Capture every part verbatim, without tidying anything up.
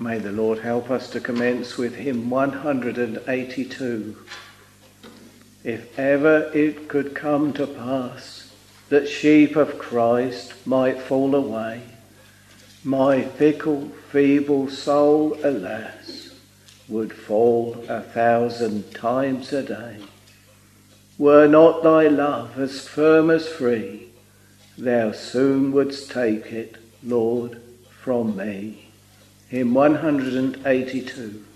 May the Lord help us to commence with hymn one hundred eighty-two. If ever it could come to pass that sheep of Christ might fall away, my fickle, feeble soul, alas, would fall a thousand times a day. Were not thy love as firm as free, thou soon wouldst take it, Lord, from me. Hymn one hundred eighty-two.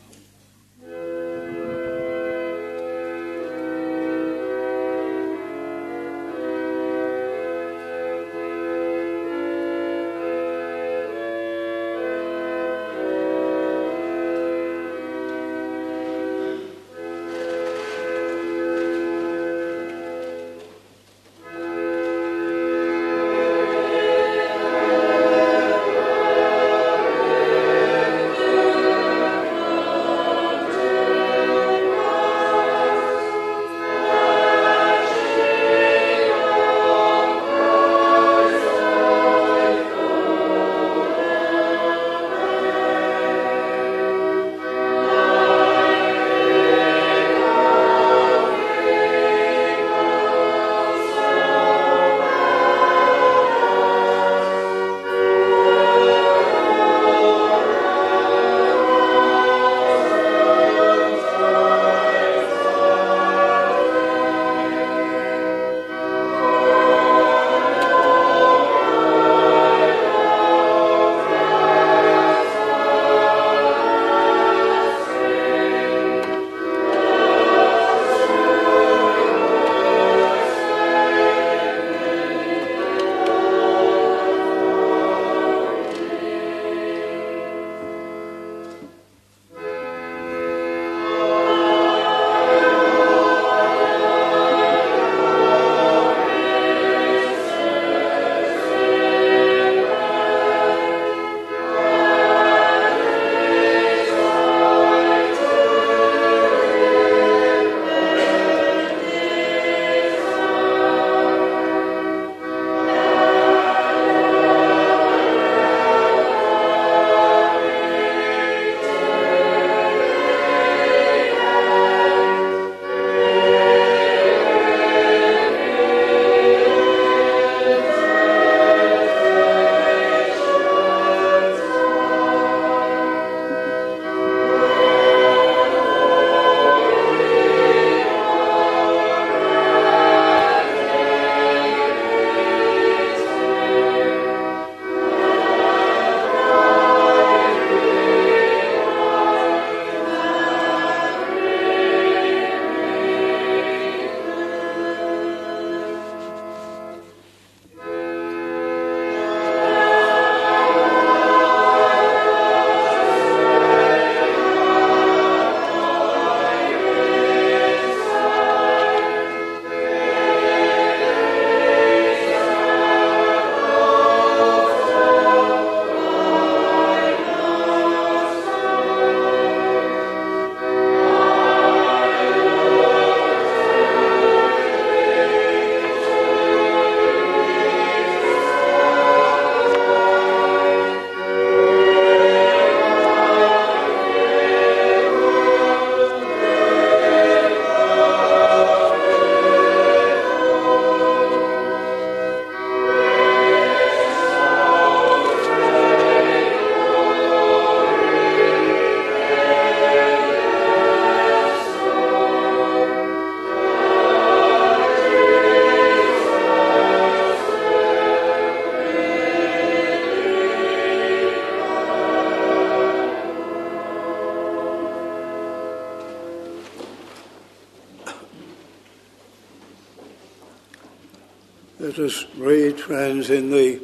Let us read, friends, in the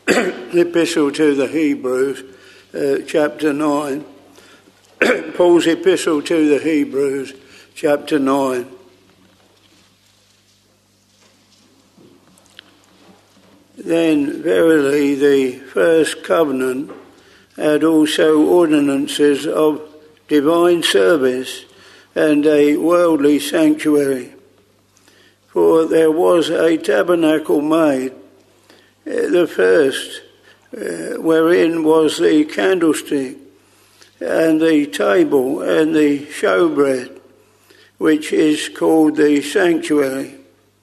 Epistle to the Hebrews, uh, chapter nine. Paul's Epistle to the Hebrews, chapter nine. Then verily the first covenant had also ordinances of divine service and a worldly sanctuary. For there was a tabernacle made, the first, uh, wherein was the candlestick, and the table and the showbread, which is called the sanctuary.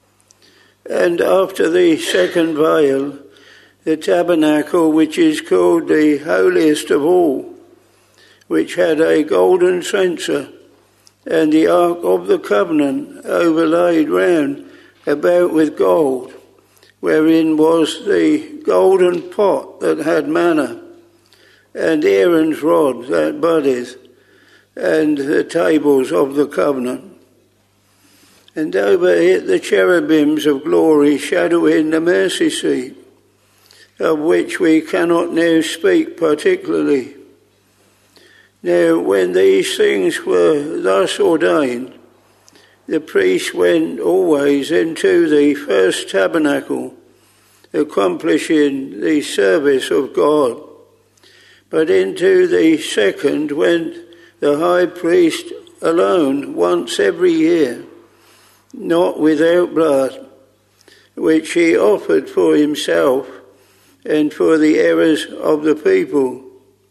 And after the second veil, the tabernacle, which is called the holiest of all, which had a golden censer, and the ark of the covenant overlaid round about with gold, wherein was the golden pot that had manna, and Aaron's rod that budded, and the tables of the covenant. And over it the cherubims of glory shadowing the mercy seat, of which we cannot now speak particularly. Now, when these things were thus ordained, the priest went always into the first tabernacle, accomplishing the service of God. But into the second went the high priest alone once every year, not without blood, which he offered for himself and for the errors of the people.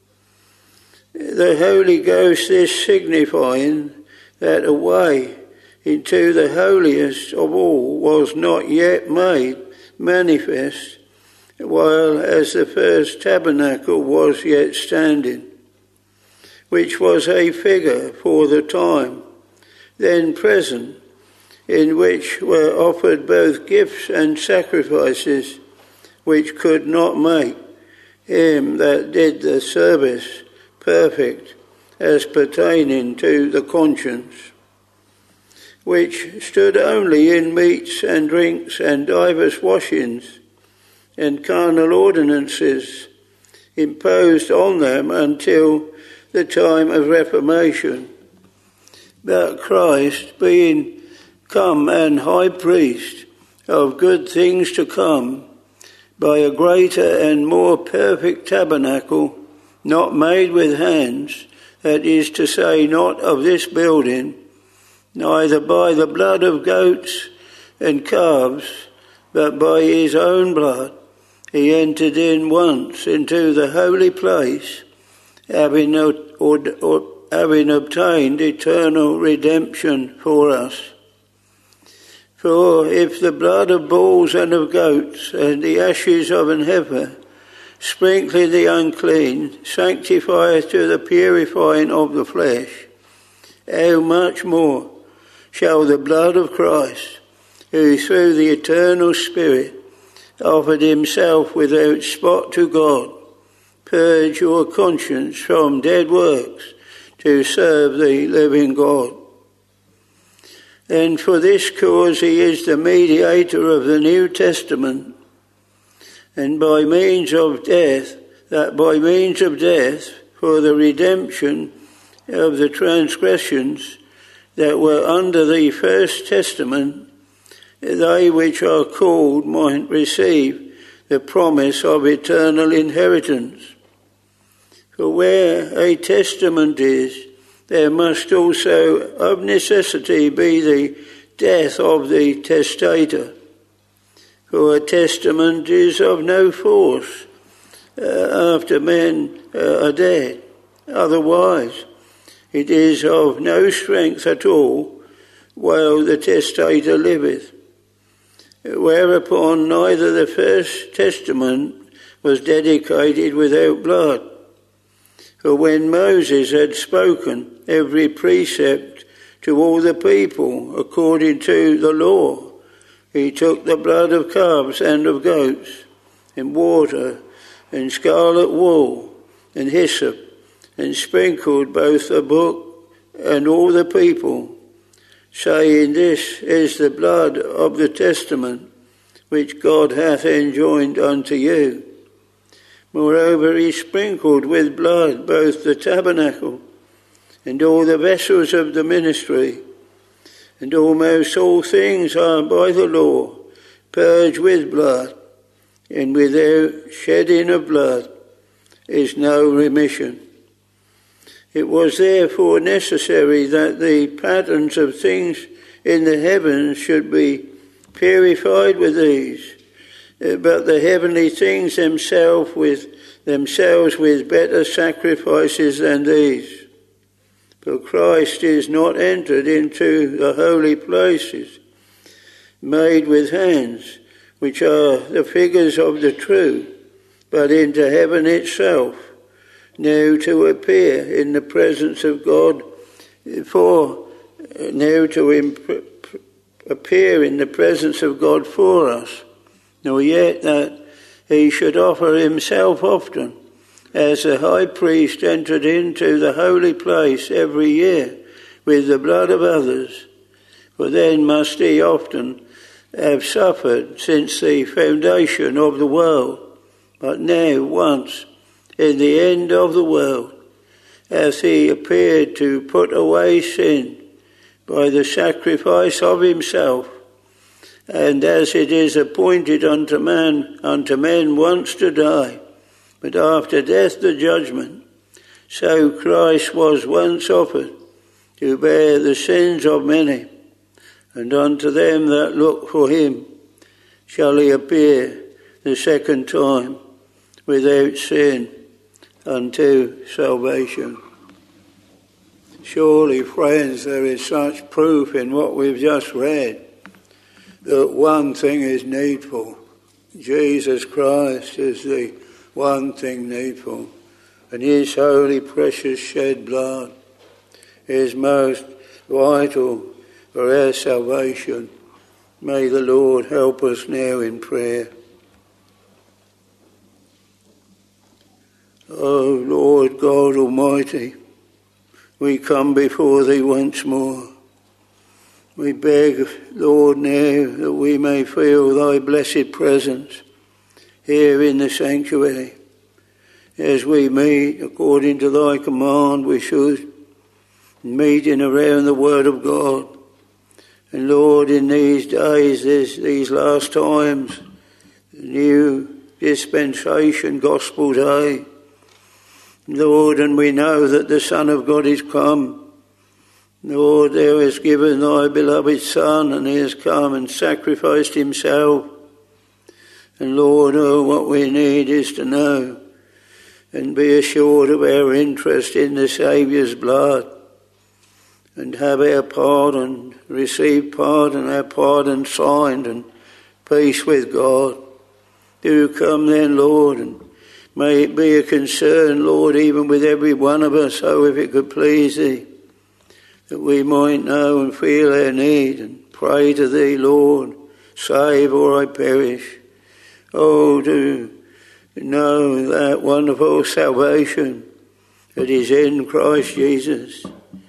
The Holy Ghost is signifying that a way into the holiest of all was not yet made manifest, while as the first tabernacle was yet standing, which was a figure for the time then present, in which were offered both gifts and sacrifices, which could not make him that did the service perfect as pertaining to the conscience, which stood only in meats and drinks and divers washings and carnal ordinances imposed on them until the time of Reformation. But Christ, being come and high priest of good things to come, by a greater and more perfect tabernacle, not made with hands, that is to say, not of this building, neither by the blood of goats and calves, but by his own blood, he entered in once into the holy place, having, or, or, having obtained eternal redemption for us. For if the blood of bulls and of goats and the ashes of an heifer, sprinkling the unclean, sanctifieth to the purifying of the flesh, how much more shall the blood of Christ, who through the eternal Spirit offered himself without spot to God, purge your conscience from dead works to serve the living God. And for this cause he is the mediator of the New Testament, and by means of death, that by means of death, for the redemption of the transgressions that were under the first testament, they which are called might receive the promise of eternal inheritance. For where a testament is, there must also of necessity be the death of the testator. For a testament is of no force uh, after men uh, are dead. Otherwise, it is of no strength at all while the testator liveth. Whereupon neither the first testament was dedicated without blood. For when Moses had spoken every precept to all the people according to the law, he took the blood of calves and of goats, and water, and scarlet wool, and hyssop, and sprinkled both the book and all the people, saying, This is the blood of the testament which God hath enjoined unto you. Moreover, he sprinkled with blood both the tabernacle and all the vessels of the ministry, and almost all things are by the law purged with blood, and without shedding of blood is no remission. It was therefore necessary that the patterns of things in the heavens should be purified with these, but the heavenly things themselves with themselves with better sacrifices than these. For Christ is not entered into the holy places made with hands, which are the figures of the true, but into heaven itself, now to appear in the presence of God, for now to imp- appear in the presence of God for us, nor yet that he should offer himself often, as the high priest entered into the holy place every year with the blood of others. For then must he often have suffered since the foundation of the world. But now, once, in the end of the world, hath he appeared to put away sin by the sacrifice of himself. And as it is appointed unto man, unto men once to die, but after death the judgment, so Christ was once offered to bear the sins of many, and unto them that look for him shall he appear the second time without sin unto salvation. Surely, friends, there is such proof in what we've just read that one thing is needful. Jesus Christ is the one thing needful, and his holy precious shed blood is most vital for our salvation. May the Lord help us now in prayer. O Lord God Almighty, we come before thee once more. We beg, Lord, now that we may feel thy blessed presence here in the sanctuary. As we meet according to thy command, we should, meeting around the word of God. And Lord, in these days, this, these last times, the new dispensation, gospel day, Lord, and we know that the Son of God is come. Lord, thou hast given thy beloved Son, and he has come and sacrificed himself. And Lord, oh, what we need is to know and be assured of our interest in the Saviour's blood, and have our pardon, receive pardon, our pardon signed, and peace with God. Do come then, Lord, and may it be a concern, Lord, even with every one of us, oh, if it could please thee, that we might know and feel our need and pray to thee, Lord, save or I perish. Oh, to know that wonderful salvation that is in Christ Jesus.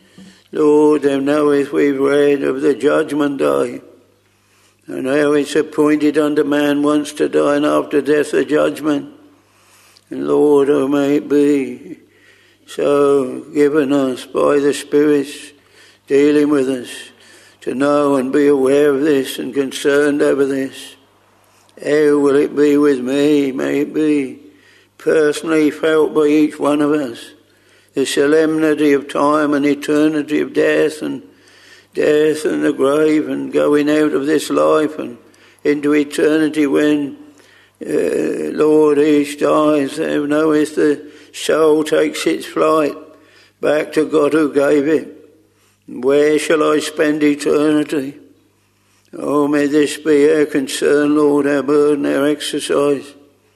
Lord, thou knowest we've read of the judgment day, and how it's appointed unto man once to die, and after death the judgment. And Lord, oh, may it be so given us by the Spirit's dealing with us to know and be aware of this and concerned over this. How will it be with me? May it be personally felt by each one of us. The solemnity of time and eternity of death and death and the grave and going out of this life and into eternity when, uh, Lord, each dies. Thou knowest the soul takes its flight back to God who gave it. Where shall I spend eternity? Oh, may this be our concern, Lord, our burden, our exercise.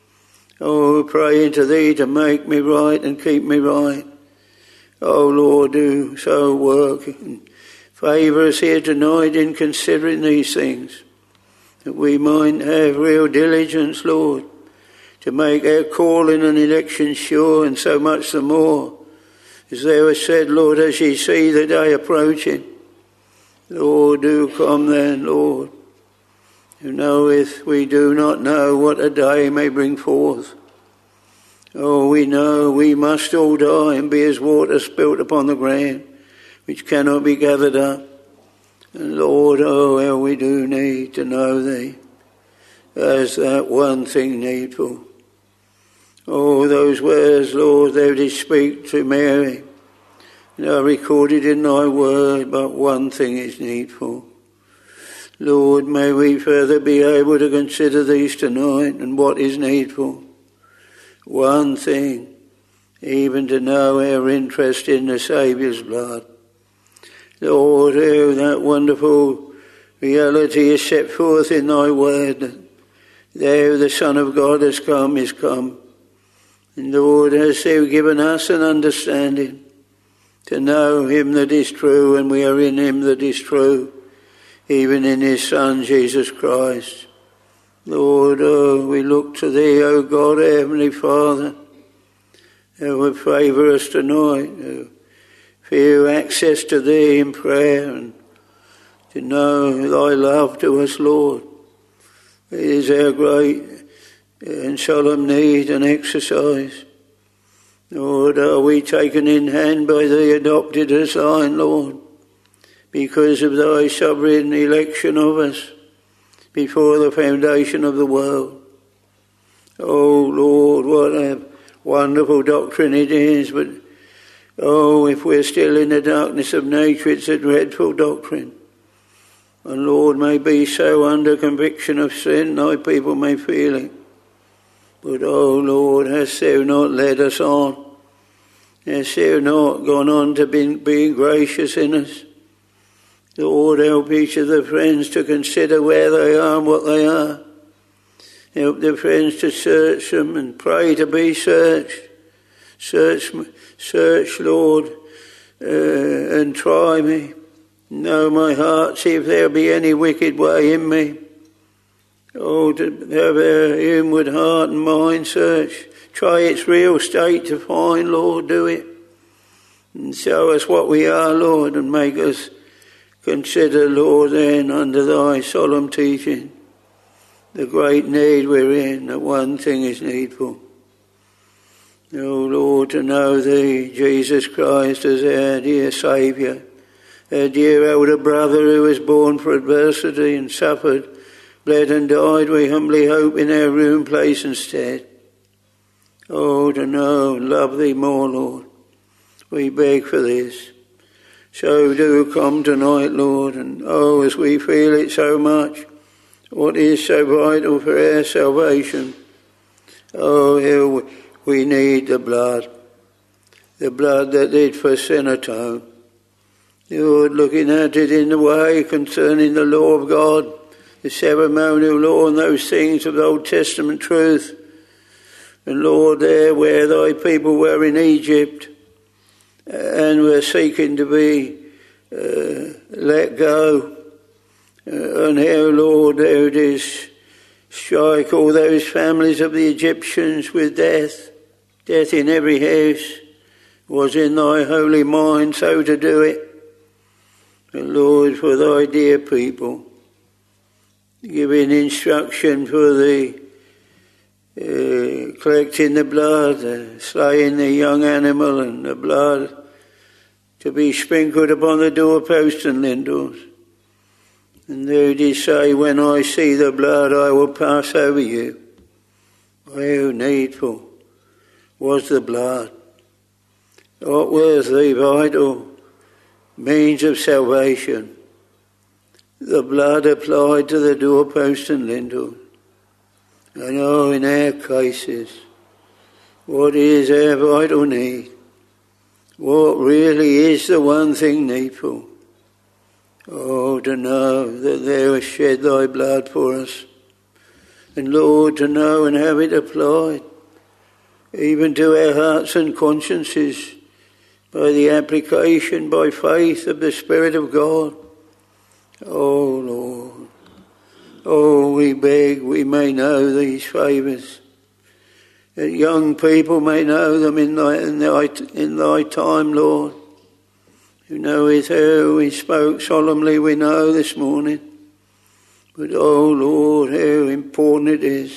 Oh, pray into thee to make me right and keep me right. Oh, Lord, do so work and favour us here tonight in considering these things, that we might have real diligence, Lord, to make our calling and election sure, and so much the more, as thou hast said, Lord, as ye see the day approaching. Lord, do come then, Lord. Who knoweth we do not know what a day may bring forth. Oh, we know we must all die and be as water spilt upon the ground, which cannot be gathered up. And Lord, oh, how we do need to know thee as that one thing needful. Oh, those words, Lord, thou didst speak to Mary, and are recorded in thy word, but one thing is needful. Lord, may we further be able to consider these tonight and what is needful. one thing, even to know our interest in the Saviour's blood. Lord, how that wonderful reality is set forth in thy word, that thou, the Son of God, has come, is come. And Lord, hast thou given us an understanding to know him that is true, and we are in him that is true, even in his Son, Jesus Christ. Lord, oh, we look to thee, O God, our Heavenly Father, who would favour us tonight, who feel access to thee in prayer, and to know thy love to us, Lord. It is our great and solemn need and exercise. Lord, are we taken in hand by thee, adopted as thine, Lord, because of thy sovereign election of us before the foundation of the world. Oh, Lord, what a wonderful doctrine it is, but oh, if we're still in the darkness of nature, it's a dreadful doctrine. And Lord, may be so under conviction of sin, thy people may feel it. But, oh Lord, hast thou not led us on? Hast thou not gone on to be, be gracious in us? Lord, help each of the friends to consider where they are and what they are. Help the friends to search them and pray to be searched. Search, search, Lord, uh, and try me. Know my heart, see if there be any wicked way in me. Oh, to have our inward heart and mind search. Try its real state to find, Lord, do it. And show us what we are, Lord, and make us consider, Lord, then, under thy solemn teaching, the great need we're in, that one thing is needful. Oh, Lord, to know thee, Jesus Christ, as our dear Saviour, our dear elder brother who was born for adversity and suffered, bled and died, we humbly hope, in our ruined place instead. Oh, to know and love thee more, Lord. We beg for this. So do come tonight, Lord, and oh, as we feel it so much, what is so vital for our salvation. Oh, how we need the blood, the blood that did for sin atone. Lord, looking at it in the way concerning the law of God, the ceremonial law and those things of the Old Testament truth. And Lord, there where thy people were in Egypt and were seeking to be uh, let go, uh, and how, Lord, thou didst strike all those families of the Egyptians with death, death in every house, was in thy holy mind so to do it. And Lord, for thy dear people, giving instruction for the uh, collecting the blood, uh, slaying the young animal and the blood to be sprinkled upon the doorposts and lintels. And thou didst say, when I see the blood, I will pass over you. How needful was the blood. What was the vital means of salvation? The blood applied to the doorpost and lintel. And oh, in our cases, what is our vital need? What really is the one thing needful? Oh, to know that thou hast shed thy blood for us. And Lord, to know and have it applied, even to our hearts and consciences, by the application, by faith of the Spirit of God. Oh, Lord, oh, we beg we may know these favours, that young people may know them in thy, in thy, in thy time, Lord. You know with who we spoke solemnly, we know this morning. But, oh, Lord, how important it is.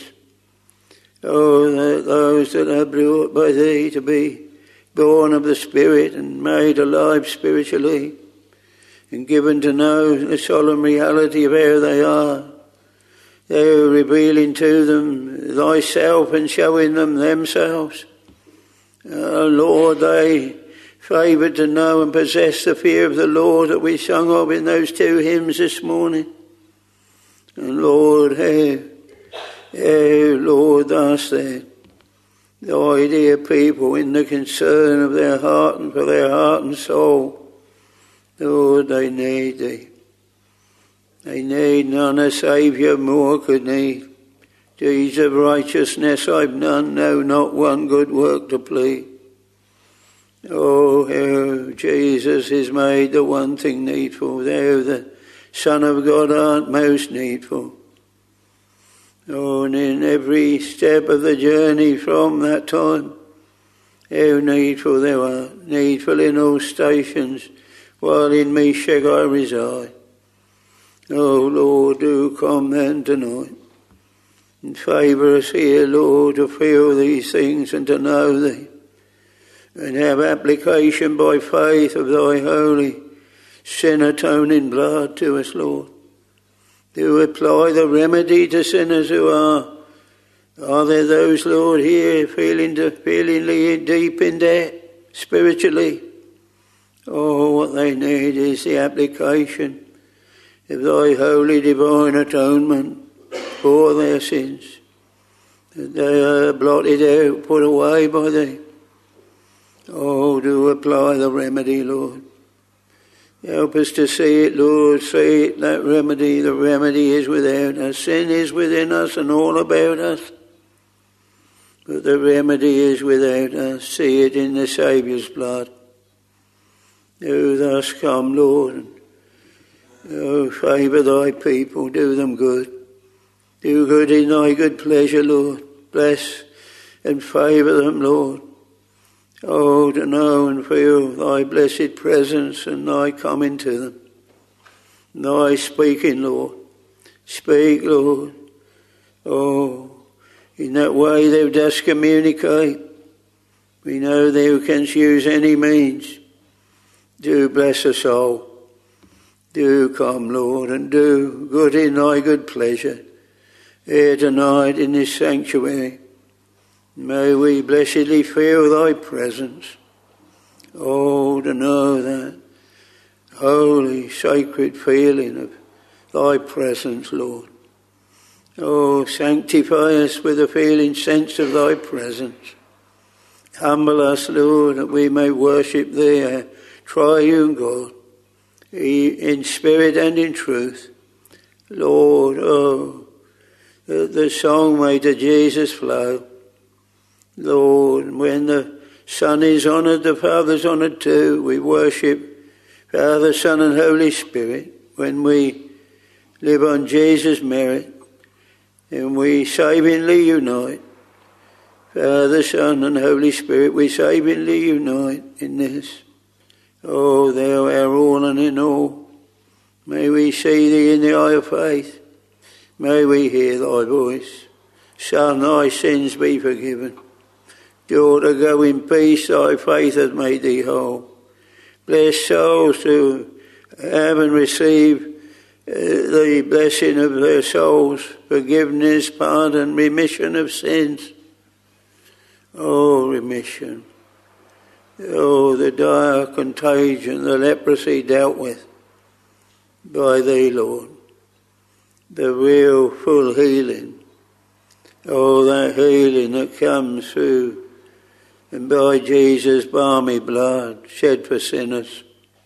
Oh, that those that are brought by thee to be born of the Spirit and made alive spiritually, and given to know the solemn reality of how they are. Thou revealing to them thyself and showing them themselves. Oh, Lord, they favoured to know and possess the fear of the Lord that we sung of in those two hymns this morning. And Lord, how, how, Lord, thou said, thy dear people in the concern of their heart and for their heart and soul. Lord, they need thee. They need none a Saviour more could need. Deeds of righteousness I've none, no, not one good work to plead. Oh, how Jesus is made the one thing needful. Thou, the Son of God, art most needful. Oh, and in every step of the journey from that time, how needful thou art, needful in all stations, while in Meshach I reside. Oh, Lord, do come then tonight, and favour us here, Lord, to feel these things and to know thee, and have application by faith of thy holy sin-atoning blood to us, Lord. Do apply the remedy to sinners who are. Are there those, Lord, here feeling to, feelingly deep in debt spiritually? Oh, what they need is the application of thy holy divine atonement for their sins, that they are blotted out, put away by thee. Oh, do apply the remedy, Lord. Help us to see it, Lord, see it, that remedy. The remedy is without us. Sin is within us and all about us. But the remedy is without us. See it in the Saviour's blood. Do thus come, Lord, and oh, favour thy people, do them good. Do good in thy good pleasure, Lord. Bless and favour them, Lord. Oh, to know and feel thy blessed presence and thy coming to them. Thy speaking, Lord. Speak, Lord. Oh, in that way thou dost communicate. We know thou canst use any means. Do bless us all. Do come, Lord, and do good in thy good pleasure here tonight in this sanctuary. May we blessedly feel thy presence. Oh, to know that holy, sacred feeling of thy presence, Lord. Oh, sanctify us with a feeling sense of thy presence. Humble us, Lord, that we may worship thee, our triune God, in spirit and in truth. Lord, oh, that the song may to Jesus flow. Lord, when the Son is honoured, the Father's honoured too. We worship Father, Son and Holy Spirit when we live on Jesus' merit and we savingly unite. Father, Son and Holy Spirit, we savingly unite in this. Oh, thou art all and in all. May we see thee in the eye of faith. May we hear thy voice. Son, thy sins be forgiven. Daughter, go in peace, thy faith hath made thee whole. Bless souls who have and receive uh, the blessing of their souls, forgiveness, pardon, remission of sins. Oh, remission. Oh, the dire contagion, the leprosy dealt with by thee, Lord. The real full healing. Oh, that healing that comes through and by Jesus' balmy blood shed for sinners.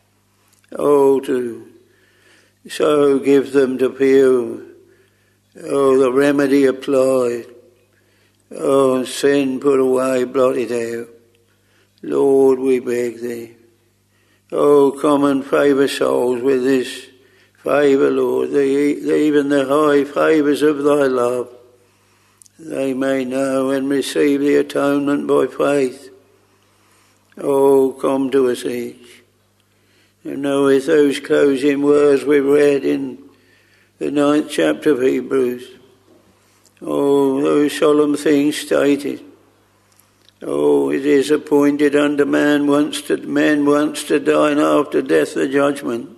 Oh, to so give them to feel, oh, the remedy applied. Oh, sin put away, blotted out. Lord, we beg thee. Oh, come and favour souls with this favour, Lord, the, even the high favours of thy love. They may know and receive the atonement by faith. Oh, come to us each. And know with those closing words we read in the ninth chapter of Hebrews. Oh, those solemn things stated. Oh, it is appointed unto man once to men once to die, and after death the judgment.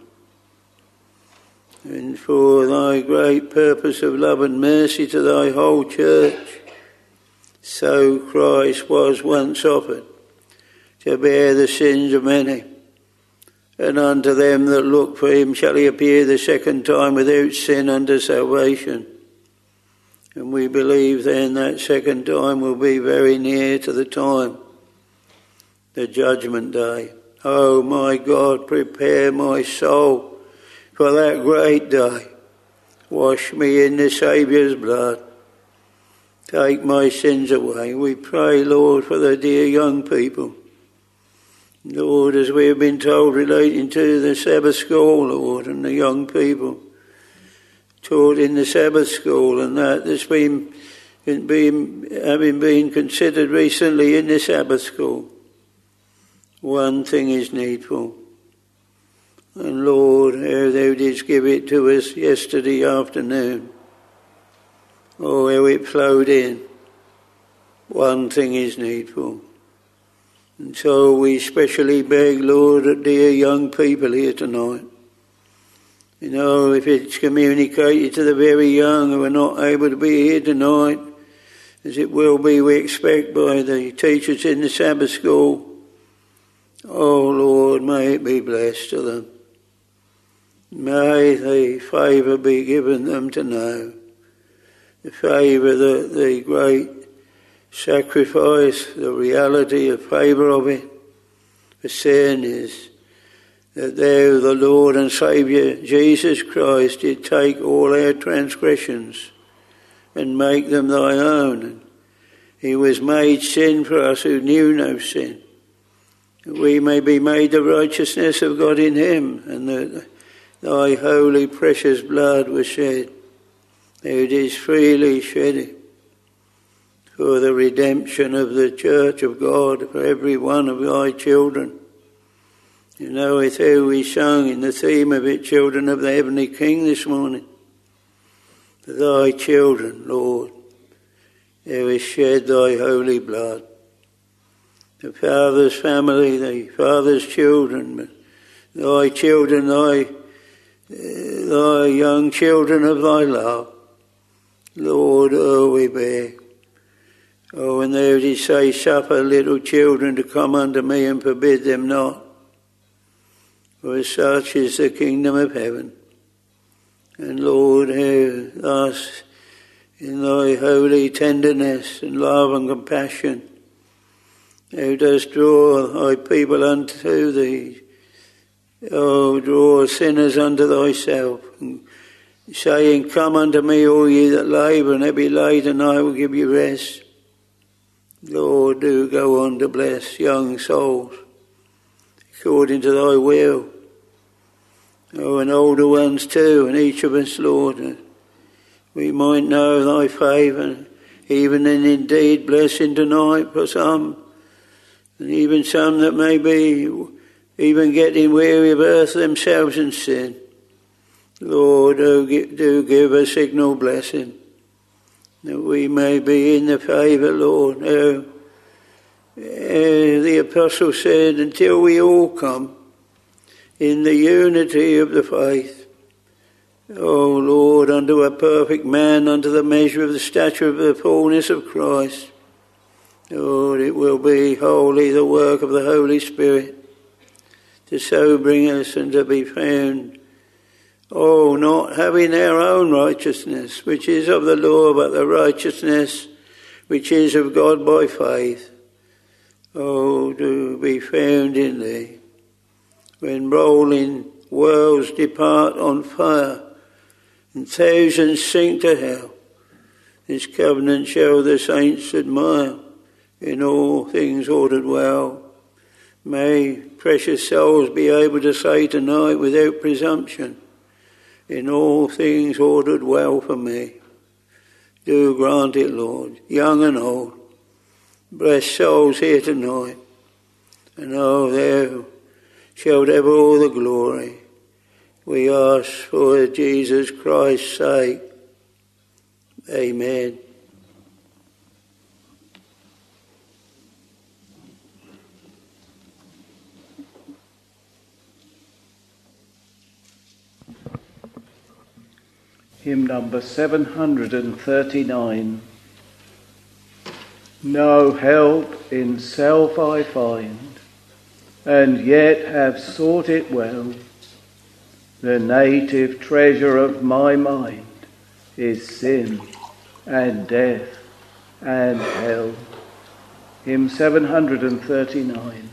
And for thy great purpose of love and mercy to thy whole church, so Christ was once offered to bear the sins of many. And unto them that look for him shall he appear the second time without sin unto salvation. And we believe then that second time will be very near to the time, the judgment day. Oh my God, prepare my soul for that great day. Wash me in the Saviour's blood. Take my sins away. We pray, Lord, for the dear young people. Lord, as we have been told relating to the Sabbath school, Lord, and the young people taught in the Sabbath school, and that that's been, been having been considered recently in the Sabbath school. One thing is needful. And Lord, how thou didst give it to us yesterday afternoon. Oh, how it flowed in. One thing is needful. And so we specially beg, Lord, that dear young people here tonight, you know, if it's communicated to the very young who are not able to be here tonight, as it will be, we expect, by the teachers in the Sabbath school, oh Lord, may it be blessed to them. May the favour be given them to know. The favour, the, the great sacrifice, the reality of favour of it for sin is that thou, the Lord and Saviour, Jesus Christ, did take all our transgressions and make them thy own. And he was made sin for us who knew no sin. That we may be made the righteousness of God in him, and that thy holy precious blood was shed. Thou didst freely shed it for the redemption of the church of God, for every one of thy children. You know, it's how we sung in the theme of it, Children of the Heavenly King, this morning. For thy children, Lord, thou hast shed thy holy blood. The Father's family, the Father's children, thy children, thy, thy young children of thy love. Lord, oh, we beg. Oh, and thou didst say, suffer little children to come unto me and forbid them not. For such is the kingdom of heaven. And Lord, how thus in thy holy tenderness and love and compassion, thou dost draw thy people unto thee. Oh, draw sinners unto thyself, and saying, come unto me, all ye that labour and heavy laden, and I will give you rest. Lord, do go on to bless young souls according to thy will. Oh, and older ones too, and each of us, Lord, we might know thy favour, even and indeed blessing tonight for some, and even some that may be even getting weary of earth themselves and sin. Lord, do give a signal blessing, that we may be in the favour, Lord. Oh, the apostle said, until we all come in the unity of the faith, O Lord, unto a perfect man, unto the measure of the stature of the fullness of Christ. Lord, it will be wholly the work of the Holy Spirit to so bring us and to be found, oh, not having our own righteousness, which is of the law, but the righteousness which is of God by faith. Oh, to be found in thee. When rolling worlds depart on fire, and thousands sink to hell, this covenant shall the saints admire, in all things ordered well. May precious souls be able to say tonight without presumption, in all things ordered well for me. Do grant it, Lord, young and old. Bless souls here tonight, and oh, thou shalt have all the glory. We ask for Jesus Christ's sake. Amen. Hymn number seven hundred thirty-nine. No help in self I find, and yet have sought it well. The native treasure of my mind is sin, and death and hell. Hymn seven thirty-nine.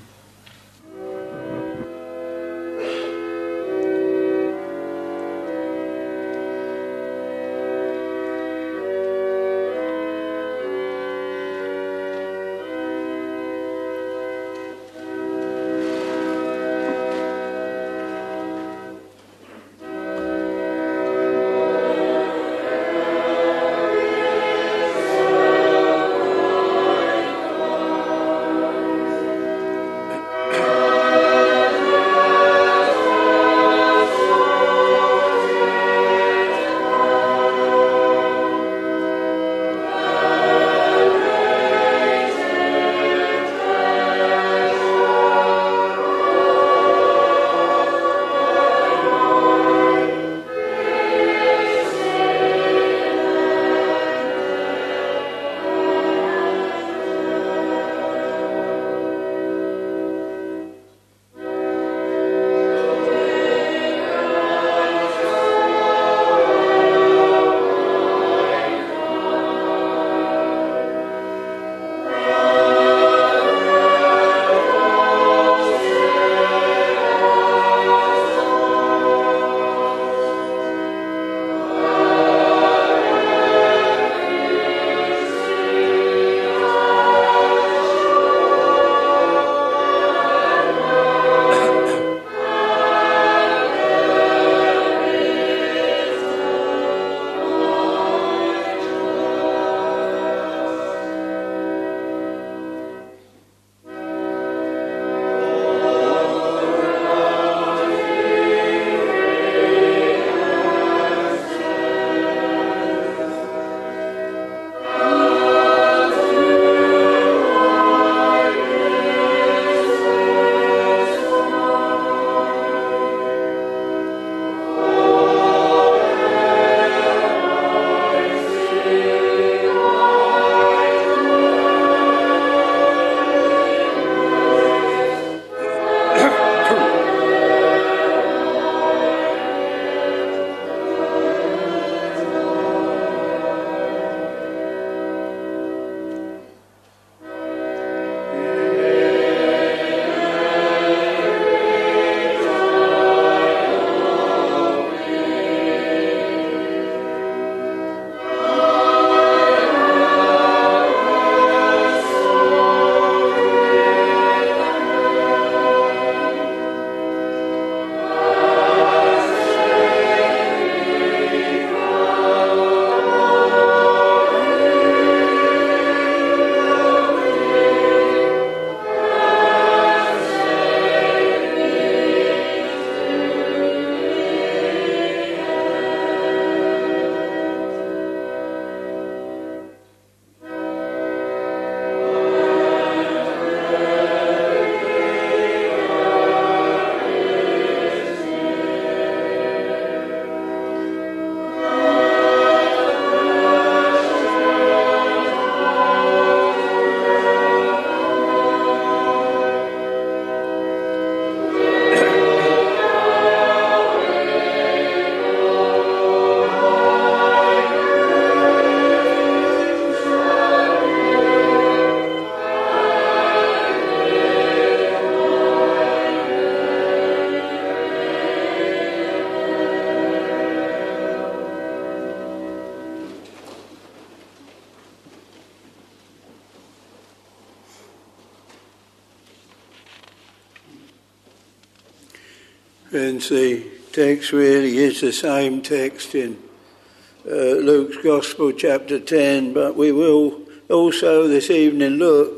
Friends, the text really is the same text in uh, Luke's Gospel, chapter ten, but we will also this evening look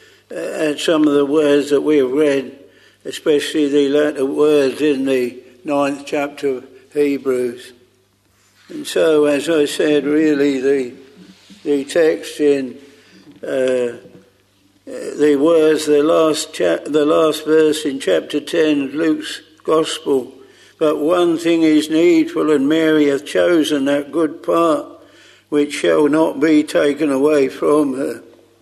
at some of the words that we have read, especially the latter words in the ninth chapter of Hebrews. And so, as I said, really the the text in uh, the words, the last cha- the last verse in chapter ten of Luke's Gospel. But one thing is needful, and Mary hath chosen that good part which shall not be taken away from her.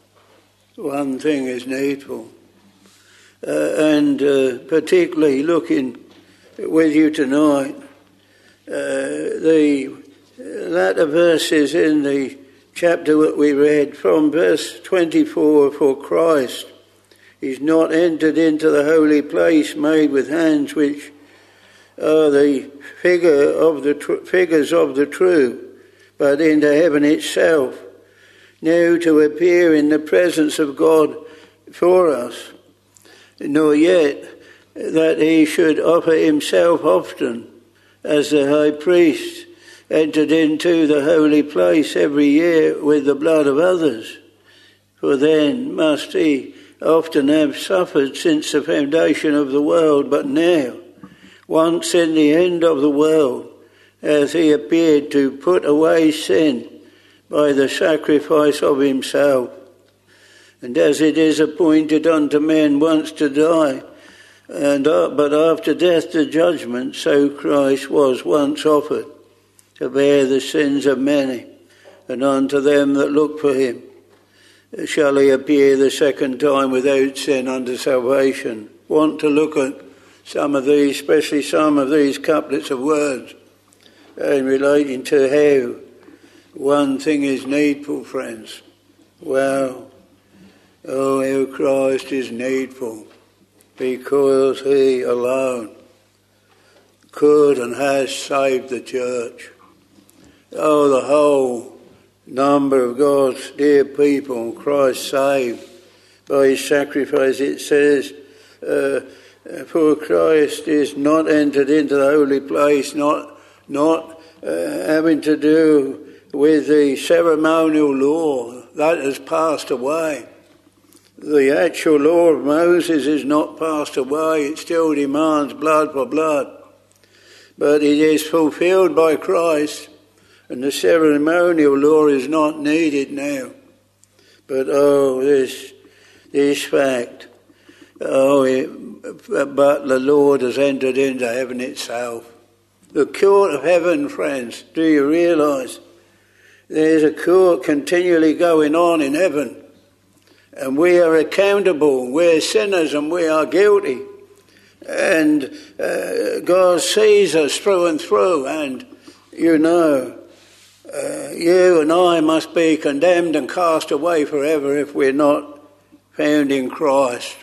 One thing is needful. Uh, and uh, particularly looking with you tonight, uh, the latter verses in the chapter that we read from verse twenty-four, for Christ is not entered into the holy place made with hands, which are the figure of the tr- figures of the true, but into heaven itself, now to appear in the presence of God for us, nor yet that he should offer himself often, as the high priest entered into the holy place every year with the blood of others. For then must he often have suffered since the foundation of the world, but now, once in the end of the world, hath he appeared to put away sin by the sacrifice of himself. And as it is appointed unto men once to die, and uh, but after death the judgment, so Christ was once offered to bear the sins of many, and unto them that look for him shall he appear the second time without sin unto salvation. Want to look at some of these, especially some of these couplets of words, in relating to how one thing is needful, friends. Well, oh, how Christ is needful, because he alone could and has saved the church. Oh, the whole number of God's dear people, Christ saved by his sacrifice. It says, uh, for Christ is not entered into the holy place, not, not uh, having to do with the ceremonial law. That has passed away. The actual law of Moses is not passed away. It still demands blood for blood. But it is fulfilled by Christ, and the ceremonial law is not needed now. But oh, this, this fact, oh, it, but the Lord has entered into heaven itself. The court of heaven, friends, do you realise? There's a court continually going on in heaven. And we are accountable. We're sinners and we are guilty. And uh, God sees us through and through. And, you know, uh, you and I must be condemned and cast away forever if we're not found in Christ.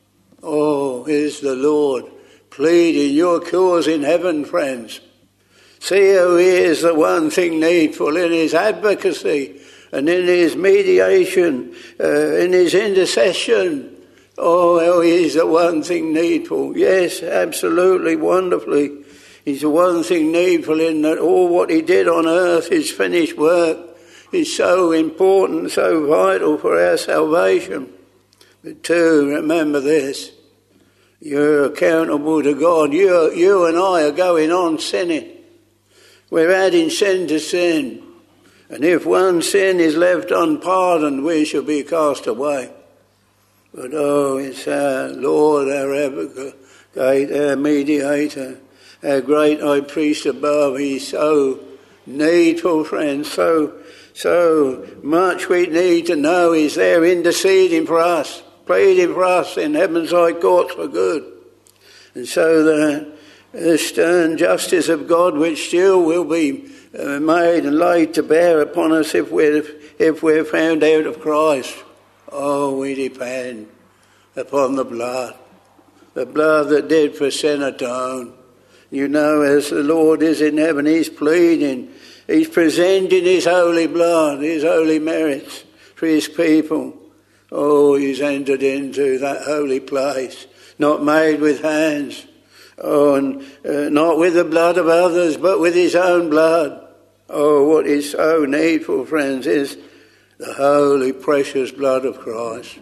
Oh, is the Lord pleading your cause in heaven, friends. See how he is the one thing needful in his advocacy and in his mediation, uh, in his intercession. Oh, how he is the one thing needful. Yes, absolutely, wonderfully. He's the one thing needful in that all what he did on earth, his finished work, is so important, so vital for our salvation. But two, remember this. You're accountable to God. You, you and I are going on sinning. We're adding sin to sin. And if one sin is left unpardoned, we shall be cast away. But oh, it's our Lord, our advocate, our mediator, our great high priest above. He's so needful, friends, so, so much we need to know he's there interceding for us, pleading for us in heaven's high courts for good. And so the, the stern justice of God, which still will be uh, made and laid to bear upon us if we're, if we're found out of Christ. Oh, we depend upon the blood, the blood that did for sin atone. You know, as the Lord is in heaven, he's pleading, he's presenting his holy blood, his holy merits for his people. Oh, he's entered into that holy place, not made with hands, oh, and uh, not with the blood of others, but with his own blood. Oh, what is so needful, friends, is the holy, precious blood of Christ.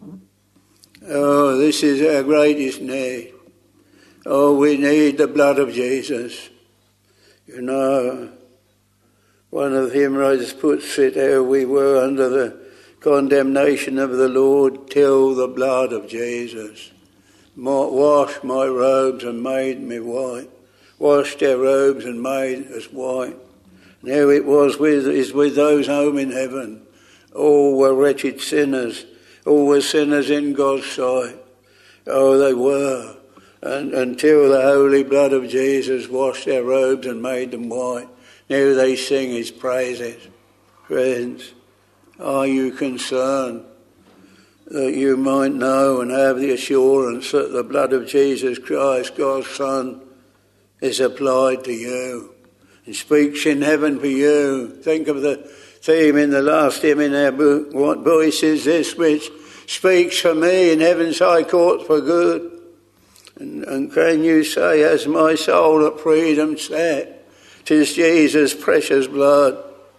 Oh, this is our greatest need. Oh, we need the blood of Jesus. You know, one of the hymn writers puts it how we were under the condemnation of the Lord till the blood of Jesus washed my robes and made me white. Washed our robes and made us white. Now it was with is with those home in heaven. All were wretched sinners. All were sinners in God's sight. Oh, they were. And until the holy blood of Jesus washed their robes and made them white. Now they sing his praises. Friends, Are you concerned that you might know and have the assurance that the blood of Jesus Christ, God's Son, is applied to you and speaks in heaven for you? Think of the theme in the last hymn in our book. What voice is this which speaks for me in heaven's high court for good? And, and can you say, as my soul at freedom set, 'tis Jesus' precious blood?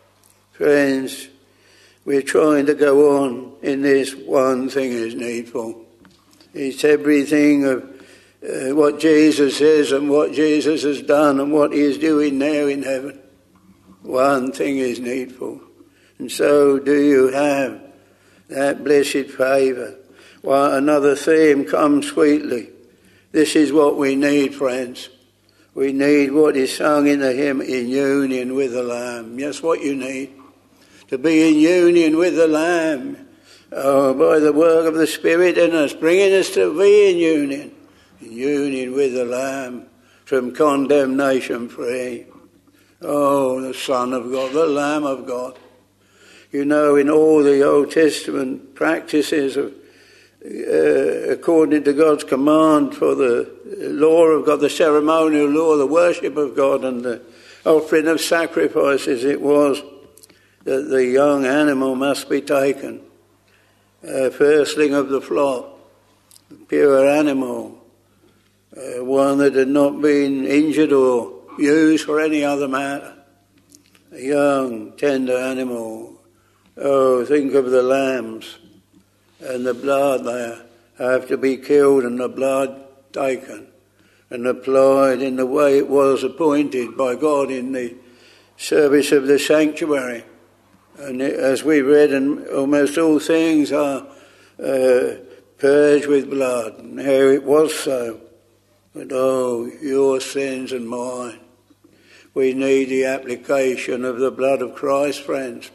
Friends, we're trying to go on in this one thing is needful. It's everything of uh, what Jesus is and what Jesus has done and what he is doing now in heaven. One thing is needful. And so do you have that blessed favour? While another theme comes sweetly. This is what we need, friends. We need what is sung in the hymn, in union with the Lamb. Yes, what you need. To be in union with the Lamb. Oh, by the work of the Spirit in us, bringing us to be in union. In union with the Lamb, from condemnation free. Oh, the Son of God, the Lamb of God. You know, in all the Old Testament practices of Uh, according to God's command for the law of God, the ceremonial law, the worship of God and the offering of sacrifices, it was that the young animal must be taken, uh, firstling of the flock, a pure animal, uh, one that had not been injured or used for any other matter, a young, tender animal. Oh, think of the lambs. And the blood there have to be killed and the blood taken and applied in the way it was appointed by God in the service of the sanctuary. And it, as we read, and almost all things are uh, purged with blood. And how it was so. But oh, your sins and mine. We need the application of the blood of Christ, friends.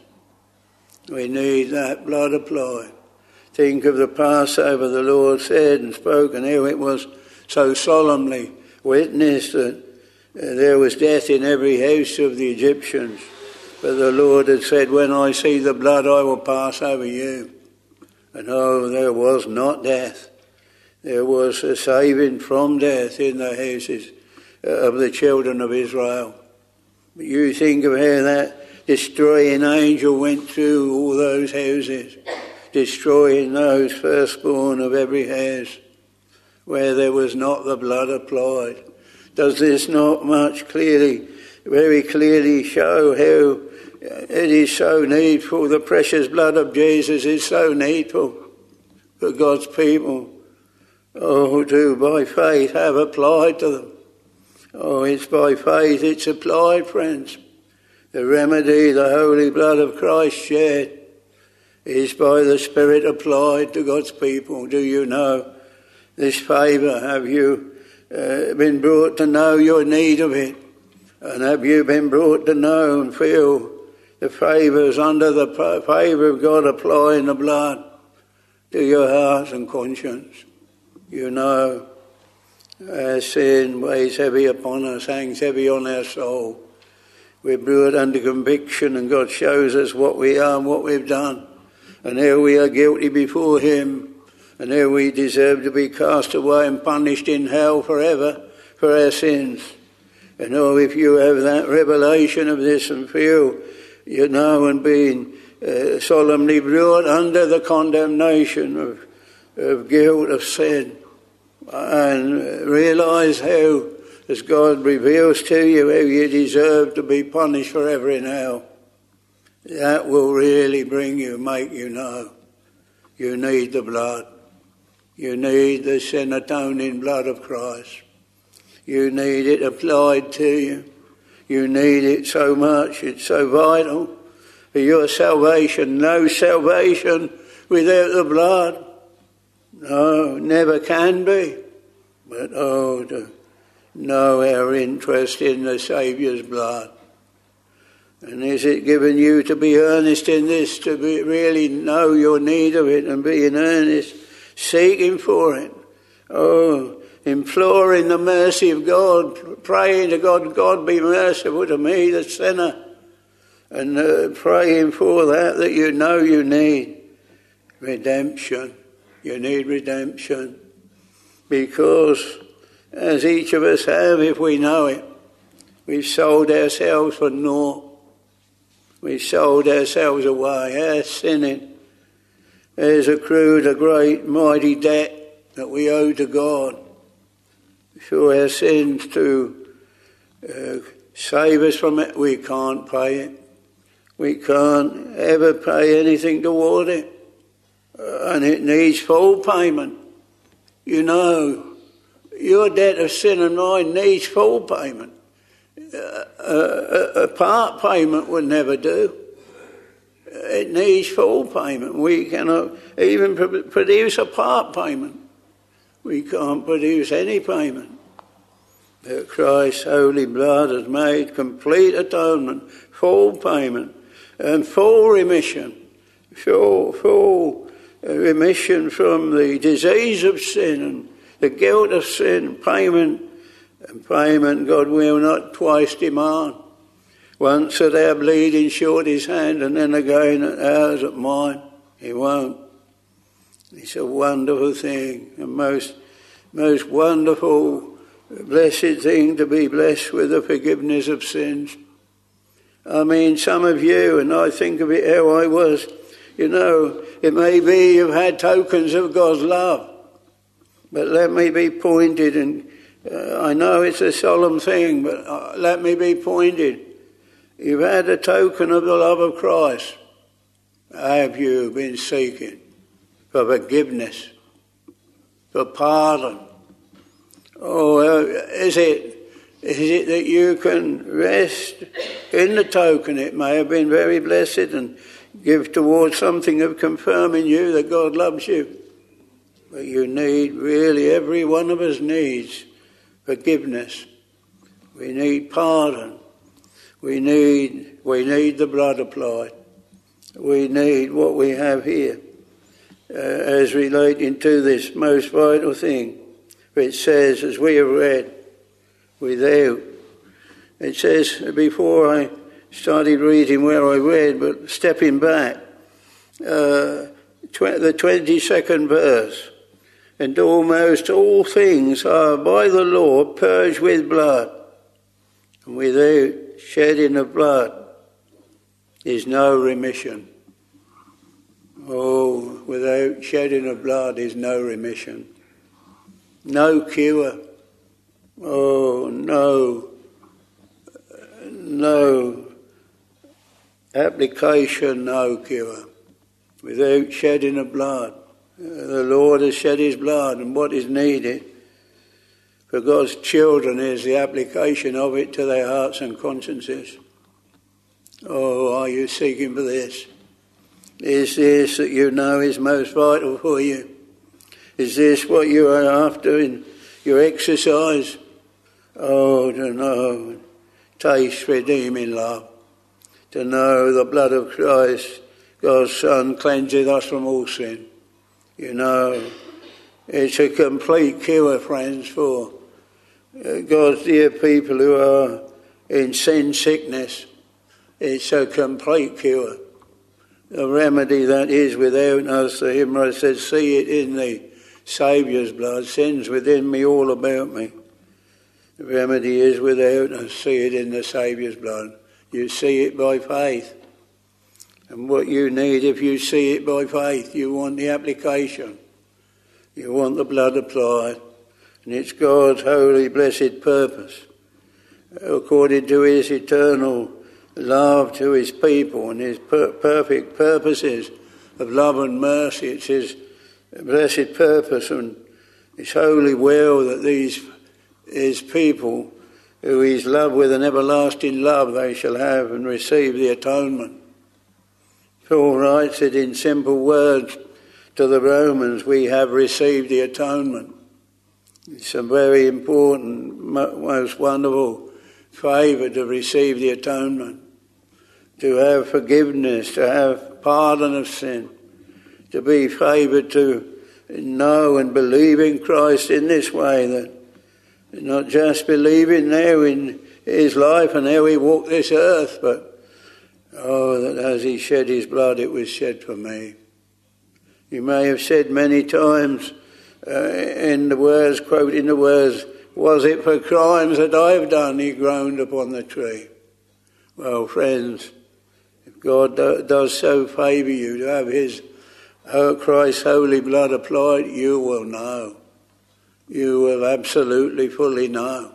We need that blood applied. Think of the Passover the Lord said and spoke, and how it was so solemnly witnessed that uh, there was death in every house of the Egyptians. But the Lord had said, when I see the blood, I will pass over you. And oh, there was not death. There was a saving from death in the houses of the children of Israel. But you think of how that destroying angel went through all those houses, destroying those firstborn of every house where there was not the blood applied. Does this not much clearly, very clearly show how it is so needful? The precious blood of Jesus is so needful for God's people. Oh, to by faith have applied to them. Oh, it's by faith it's applied, friends. The remedy, the holy blood of Christ shed, is by the Spirit applied to God's people. Do you know this favour? Have you uh, been brought to know your need of it? And have you been brought to know and feel the favours under the favour of God applying the blood to your heart and conscience? You know, our sin weighs heavy upon us, hangs heavy on our soul. We're brought under conviction and God shows us what we are and what we've done. And how we are guilty before him, and how we deserve to be cast away and punished in hell forever for our sins. And oh, if you have that revelation of this and feel, you know, and being uh, solemnly brought under the condemnation of, of guilt, of sin, and realise how, as God reveals to you, how you deserve to be punished forever in hell, that will really bring you, make you know, you need the blood. You need the sin atoning blood of Christ. You need it applied to you. You need it so much, it's so vital for your salvation. No salvation without the blood. No, never can be. But oh, to know our interest in the Saviour's blood. And is it given you to be earnest in this, to be, really know your need of it and be in earnest, seeking for it? Oh, imploring the mercy of God, praying to God, God be merciful to me, the sinner. and uh, praying for that, that you know you need redemption. You need redemption. Because as each of us have, if we know it, we've sold ourselves for naught. We've sold ourselves away. Our sinning has accrued a great mighty debt that we owe to God. For our sins to uh, save us from it, we can't pay it. We can't ever pay anything toward it. Uh, and it needs full payment. You know, your debt of sin and mine needs full payment. Uh, a, a part payment would never do. It needs full payment. We cannot even pr- produce a part payment. We can't produce any payment. But Christ's holy blood has made complete atonement, full payment, and full remission, full, full remission from the disease of sin and the guilt of sin, payment, and payment God will not twice demand. Once at our bleeding short his hand, and then again at ours at mine. He won't. It's a wonderful thing, a most, most wonderful, blessed thing to be blessed with the forgiveness of sins. I mean, some of you, and I think of it how I was, you know, it may be you've had tokens of God's love, but let me be pointed, and uh, I know it's a solemn thing, but uh, let me be pointed. You've had a token of the love of Christ. Have you been seeking for forgiveness, for pardon? Or uh, is it is it that you can rest in the token? It may have been very blessed and give towards something of confirming you that God loves you. But you need, really, every one of us needs forgiveness. We need pardon. We need, we need the blood applied. We need what we have here uh, as relating to this most vital thing. It says, as we have read, without. It says, before I started reading where I read, but stepping back, uh, tw- the twenty-second verse, and almost all things are by the law purged with blood, and without shedding of blood is no remission. Oh, without shedding of blood is no remission. No cure. Oh, no. No application, no cure. Without shedding of blood. The Lord has shed his blood, and what is needed for God's children is the application of it to their hearts and consciences. Oh, are you seeking for this? Is this that you know is most vital for you? Is this what you are after in your exercise? Oh, to know, taste redeeming love. To know the blood of Christ, God's Son, cleanseth us from all sin. You know, it's a complete cure, friends, for God's dear people who are in sin sickness. It's a complete cure. The remedy that is without us, the hymn says, see it in the Saviour's blood, sin's within me all about me. The remedy is without us, see it in the Saviour's blood. You see it by faith. And what you need, if you see it by faith, you want the application. You want the blood applied. And it's God's holy, blessed purpose, according to his eternal love to his people and his per- perfect purposes of love and mercy. It's his blessed purpose and his holy will that these his people, who he's loved with an everlasting love, they shall have and receive the atonement. Paul writes it in simple words to the Romans, we have received the atonement. It's a very important, most wonderful favour to receive the atonement, to have forgiveness, to have pardon of sin, to be favoured to know and believe in Christ in this way, that not just believing now in his life and how he walked this earth, but Oh, that as he shed his blood, it was shed for me. You may have said many times uh, in the words, quoting the words, was it for crimes that I've done he groaned upon the tree? Well, friends, if God do, does so favour you to have his oh, Christ's holy blood applied, you will know. You will absolutely fully know.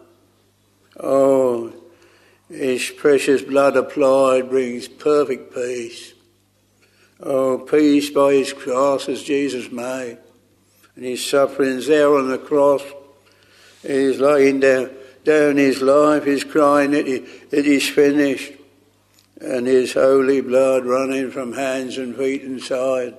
Oh, his precious blood applied brings perfect peace. Oh, peace by his cross as Jesus made. And his sufferings there on the cross. He's laying down, down his life. He's crying that he, it is finished. And his holy blood running from hands and feet and side.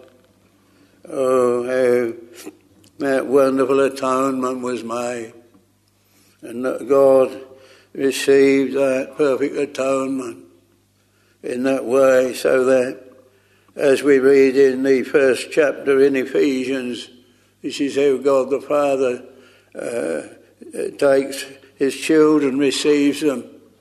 Oh, how that wonderful atonement was made. And that God received that perfect atonement in that way, so that as we read in the first chapter in Ephesians, this is how God the Father uh, takes his children, receives them.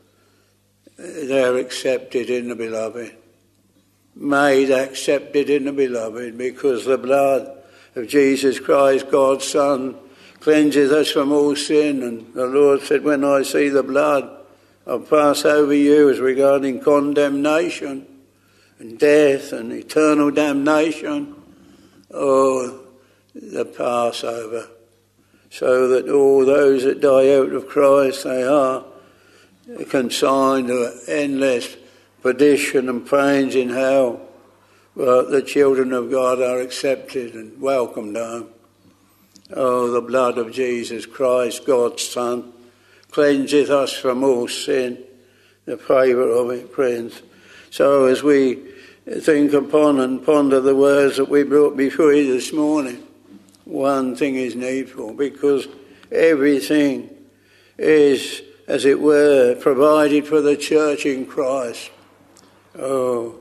They're accepted in the beloved. Made accepted in the beloved, because the blood of Jesus Christ, God's Son, cleanses us from all sin. And the Lord said, when I see the blood, I'll pass over you as regarding condemnation and death and eternal damnation. Oh, the Passover. So that all those that die out of Christ, they are consigned to endless perdition and pains in hell. But the children of God are accepted and welcomed home. Oh, the blood of Jesus Christ, God's Son, cleanseth us from all sin. The favour of it, friends. So as we think upon and ponder the words that we brought before you this morning, one thing is needful, because everything is, as it were, provided for the church in Christ. Oh,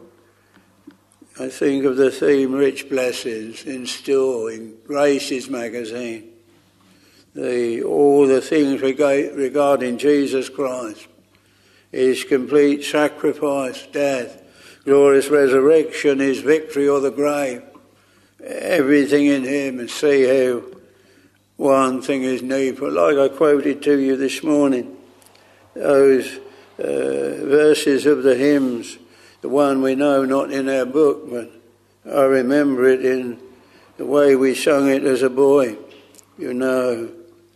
I think of the theme, Rich Blessings, in store in Grace's magazine. The, all the things regarding Jesus Christ. His complete sacrifice, death, glorious resurrection, his victory o'er the grave. Everything in him, and see how one thing is needful. Like I quoted to you this morning, those uh, verses of the hymns, the one we know not in our book, but I remember it in the way we sung it as a boy. You know,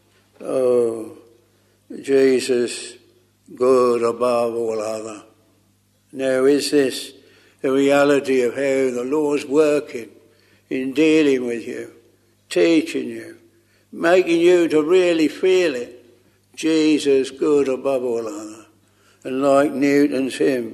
oh, Jesus, good above all other. Now, is this the reality of how the Lord's working in dealing with you, teaching you, making you to really feel it? Jesus, good above all other. And like Newton's hymn,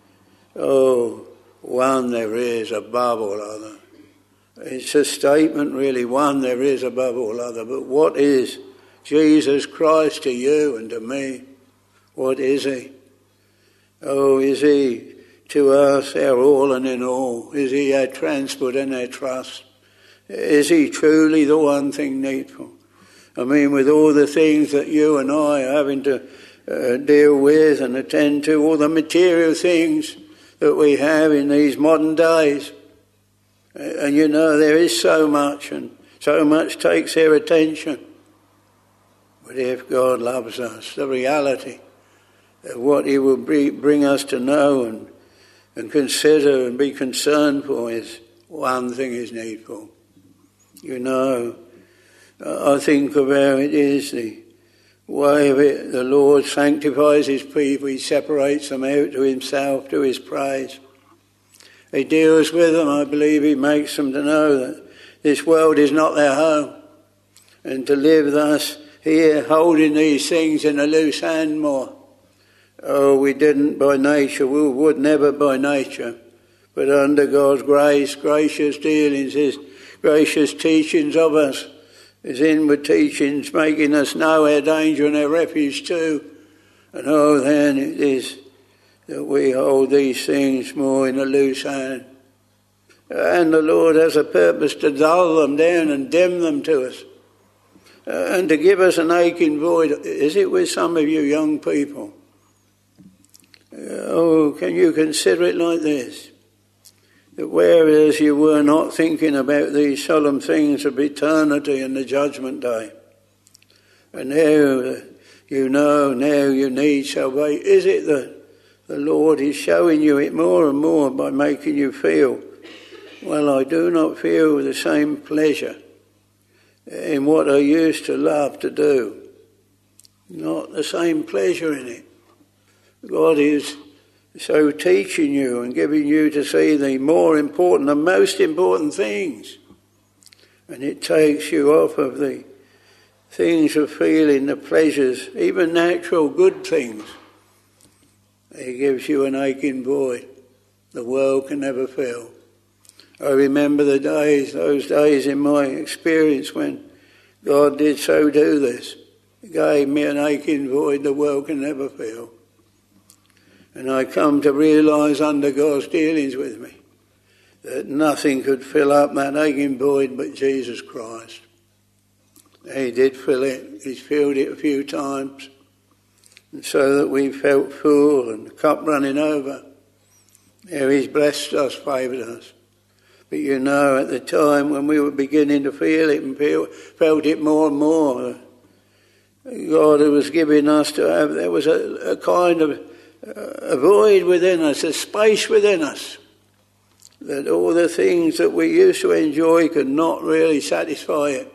oh, one there is above all other. It's a statement really, one there is above all other. But what is Jesus Christ to you and to me? What is he? Oh, is he to us our all and in all? Is he our transport and our trust? Is he truly the one thing needful? I mean, with all the things that you and I are having to uh, deal with and attend to, all the material things that we have in these modern days. And you know, there is so much, and so much takes their attention. But if God loves us, the reality of what he will bring us to know and, and consider and be concerned for is one thing is needful. You know, I think of how it is, the way of it, the Lord sanctifies his people, he separates them out to himself, to his praise. He deals with them, I believe he makes them to know that this world is not their home, and to live thus here, holding these things in a loose hand more. Oh, we didn't by nature, we would never by nature, but under God's grace, gracious dealings, his gracious teachings of us, his inward teachings, making us know our danger and our refuge too. And oh, then it is that we hold these things more in a loose hand. And the Lord has a purpose to dull them down and dim them to us. Uh, and to give us an aching void. Is it with some of you young people? Uh, Oh, can you consider it like this? That whereas you were not thinking about these solemn things of eternity and the judgment day, and now you know, now you need salvation, is it that the Lord is showing you it more and more by making you feel, well, I do not feel the same pleasure in what I used to love to do. Not the same pleasure in it. God is so teaching you and giving you to see the more important, the most important things. And it takes you off of the things of feeling, the pleasures, even natural good things. It gives you an aching void the world can never fill. I remember the days, those days in my experience when God did so do this. He gave me an aching void the world can never fill. And I come to realise under God's dealings with me that nothing could fill up that aching void but Jesus Christ. He did fill it. He's filled it a few times. And so that we felt full and the cup running over. Now he's blessed us, favoured us. But you know, at the time when we were beginning to feel it and feel, felt it more and more, God was giving us to have, there was a, a kind of a void within us, a space within us, that all the things that we used to enjoy could not really satisfy it.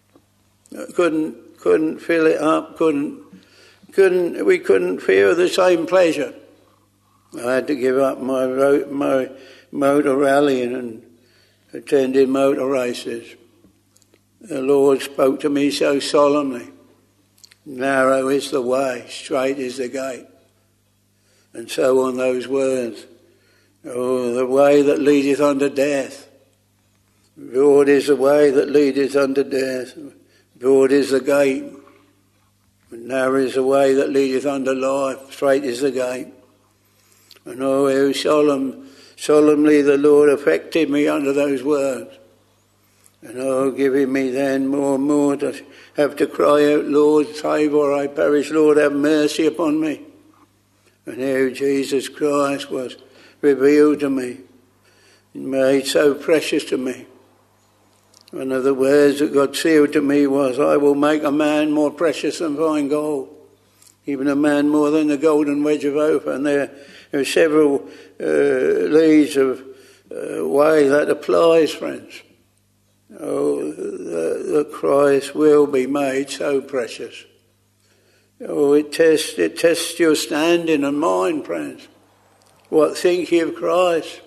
Couldn't couldn't fill it up, couldn't couldn't we couldn't feel the same pleasure. I had to give up my my motor rallying and attending motor races. The Lord spoke to me so solemnly. Narrow is the way, straight is the gate. And so on those words. Oh, the way that leadeth unto death. Broad is the way that leadeth unto death. Broad is the gate. Narrow is the way that leadeth unto life. Straight is the gate. And oh, how solemn, solemnly the Lord affected me under those words. And oh, giving me then more and more to have to cry out, Lord, save or I perish. Lord, have mercy upon me. And how Jesus Christ was revealed to me, made so precious to me. One of the words that God sealed to me was, I will make a man more precious than fine gold, even a man more than the golden wedge of Ophir. And there, there are several uh, leads of uh, way that applies, friends. Oh, the, the Christ will be made so precious. Oh, it tests, it tests your standing and mind, friends. What think ye of Christ?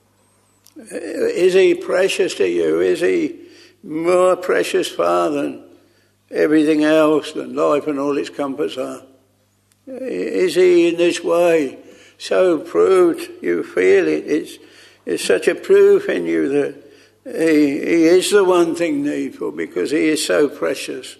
Is he precious to you? Is he more precious far than everything else, than life and all its comforts are? Is he in this way so proved you feel it? It's, it's such a proof in you that he, he is the one thing needful because he is so precious.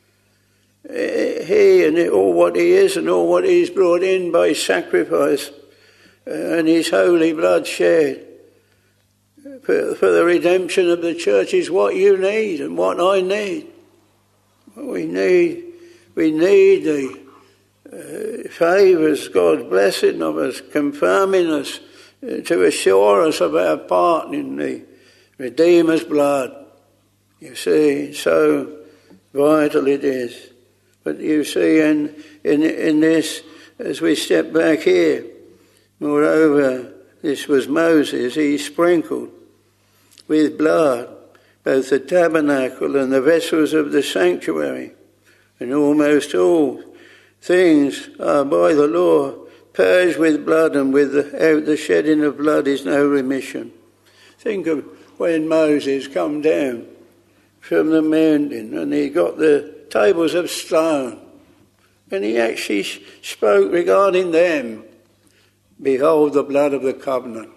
He and all what he is and all what he's brought in by his sacrifice and his holy blood shed for, for the redemption of the church is what you need and what I need. We need, we need the uh, favours, God's blessing of us, confirming us uh, to assure us of our part in the Redeemer's blood. You see, so vital it is. But you see, in, in, in this, as we step back here, moreover, this was Moses, he sprinkled with blood both the tabernacle and the vessels of the sanctuary, and almost all things are by the law purged with blood, and without the shedding of blood is no remission. Think of when Moses come down from the mountain and he got the tables of stone, and he actually spoke regarding them. Behold the blood of the covenant.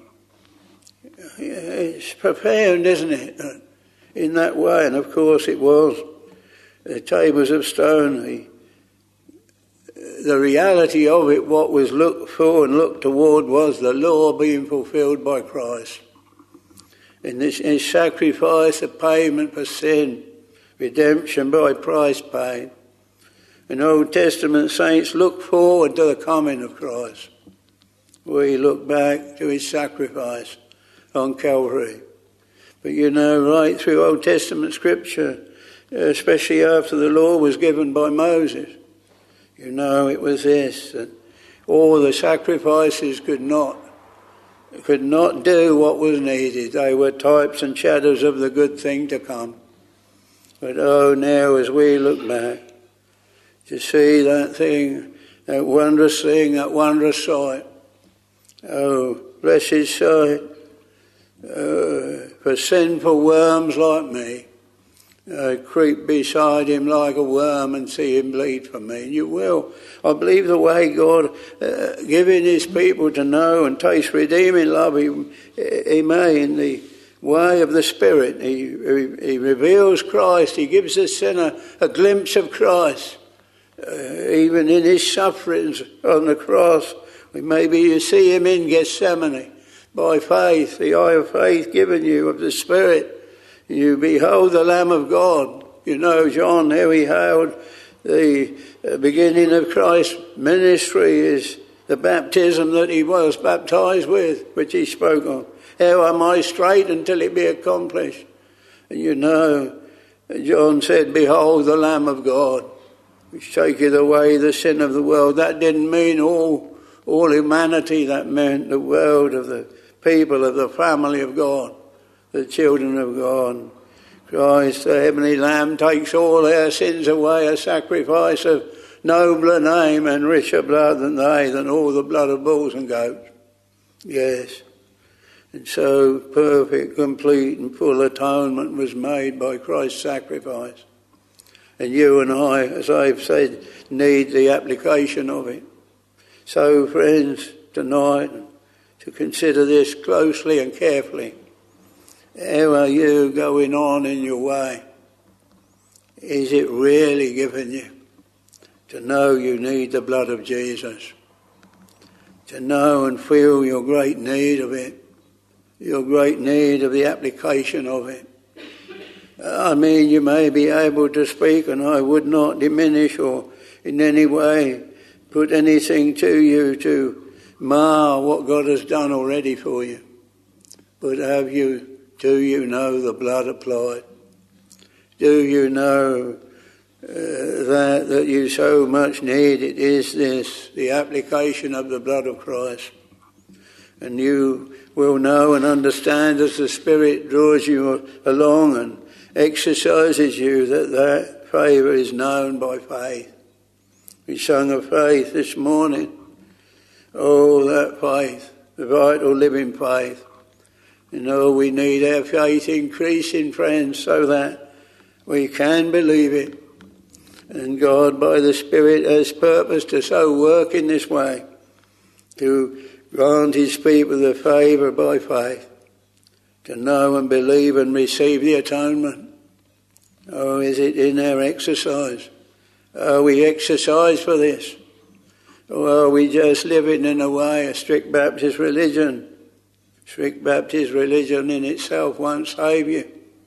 It's profound, isn't it? In that way, and of course it was. The tables of stone, the, the reality of it, what was looked for and looked toward was the law being fulfilled by Christ. In this in sacrifice, a payment for sin, redemption by price paid. And Old Testament saints look forward to the coming of Christ. We look back to his sacrifice on Calvary. But you know, right through Old Testament scripture, especially after the law was given by Moses, you know, it was this, that all the sacrifices could not, could not do what was needed. They were types and shadows of the good thing to come. But oh, now as we look back, to see that thing, that wondrous thing, that wondrous sight, oh, blessed sight, uh, for sinful worms like me, uh, creep beside him like a worm and see him bleed for me. And you will. I believe the way God uh, giving his people to know and taste redeeming love, he, he may in the way of the Spirit. He, he, he reveals Christ. He gives the sinner a glimpse of Christ. Uh, even in his sufferings on the cross, maybe you see him in Gethsemane. By faith, the eye of faith given you of the Spirit, you behold the Lamb of God. You know, John, how he hailed the beginning of Christ's ministry is the baptism that he was baptized with, which he spoke of. How am I straight until it be accomplished? And you know, John said, behold the Lamb of God, which taketh away the sin of the world. That didn't mean all, all humanity. That meant the world of the people of the family of God, the children of God. Christ, the heavenly Lamb, takes all our sins away, a sacrifice of nobler name and richer blood than they, than all the blood of bulls and goats. Yes. And so perfect, complete and full atonement was made by Christ's sacrifice. And you and I, as I've said, need the application of it. So, friends, tonight, to consider this closely and carefully. How are you going on in your way? Is it really given you to know you need the blood of Jesus? To know and feel your great need of it, your great need of the application of it. I mean, you may be able to speak, and I would not diminish or in any way put anything to you to mar what God has done already for you. But have you, do you know the blood applied? Do you know uh, that, that you so much need? It is this, the application of the blood of Christ. And you will know and understand as the Spirit draws you along and exercises you that that favour is known by faith. We sung of faith this morning. Oh, that faith, the vital living faith. You know, we need our faith increasing, friends, so that we can believe it. And God, by the Spirit, has purpose to so work in this way, to grant his people the favour by faith, to know and believe and receive the atonement. Oh, is it in our exercise? Are we exercised for this? Or are we just living in a way, a strict Baptist religion? Strict Baptist religion in itself won't save you.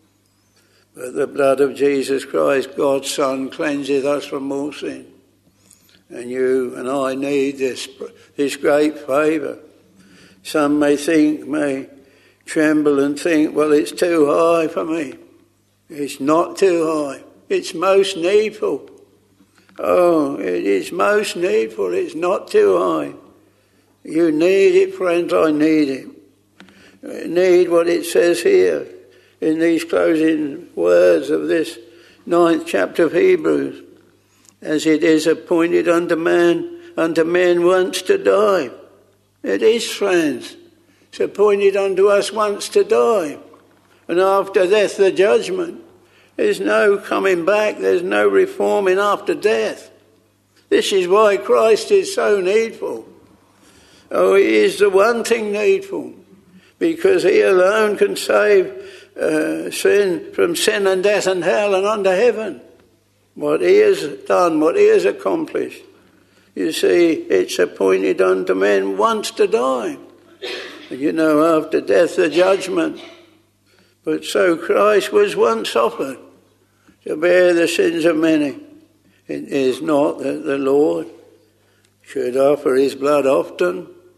But the blood of Jesus Christ, God's Son, cleanseth us from all sin. And you and I need this, this great favour. Some may think, may tremble and think, well, it's too high for me. It's not too high. It's most needful. Oh, it is most needful. It's not too high. You need it, friends. I need it. I need what it says here in these closing words of this ninth chapter of Hebrews. As it is appointed unto man, unto men once to die. It is, friends. It's appointed unto us once to die. And after death, the judgment. There's no coming back. There's no reforming after death. This is why Christ is so needful. Oh, he is the one thing needful. Because he alone can save uh, sin from sin and death and hell and unto heaven. What he has done, what he has accomplished. You see, it's appointed unto men once to die. And you know, after death, the judgment. But so Christ was once offered to bear the sins of many. It is not that the Lord should offer his blood often,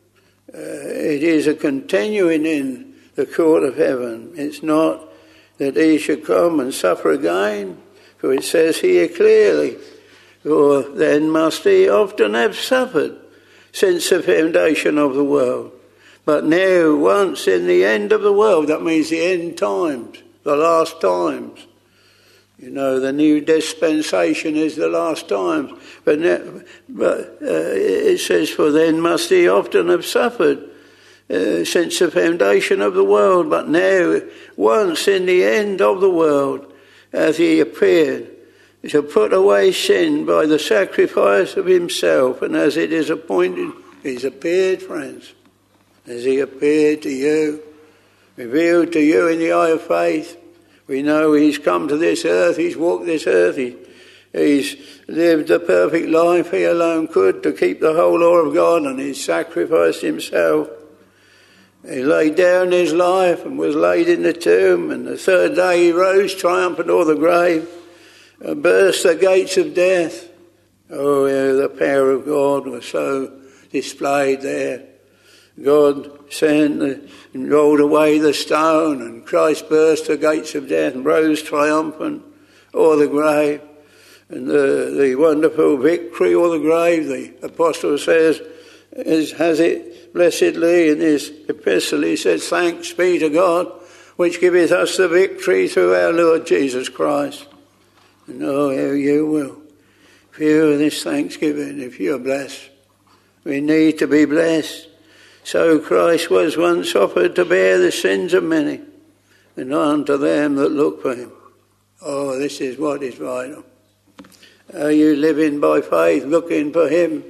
Uh, it is a continuing in the court of heaven. It's not that he should come and suffer again, for it says here clearly, for then must he often have suffered since the foundation of the world. But now, once in the end of the world, that means the end times, the last times. You know, the new dispensation is the last times. But, now, but uh, it says, for then must he often have suffered uh, since the foundation of the world. But now, once in the end of the world, hath he appeared to put away sin by the sacrifice of himself. And as it is appointed, he's appeared, friends. Has he appeared to you, revealed to you in the eye of faith? We know he's come to this earth, he's walked this earth, he, he's lived the perfect life he alone could to keep the whole law of God, and he sacrificed himself. He laid down his life and was laid in the tomb, and the third day he rose triumphant o'er the grave and burst the gates of death. Oh, yeah, the power of God was so displayed there. God sent and rolled away the stone, and Christ burst the gates of death and rose triumphant o'er the grave. And the, the wonderful victory o'er the grave, the apostle says, is, has it blessedly in his epistle. He says, thanks be to God, which giveth us the victory through our Lord Jesus Christ. And oh, how you will feel this thanksgiving if you're blessed. We need to be blessed. So Christ was once offered to bear the sins of many, and unto them that look for him. Oh, this is what is vital. Are you living by faith, looking for him,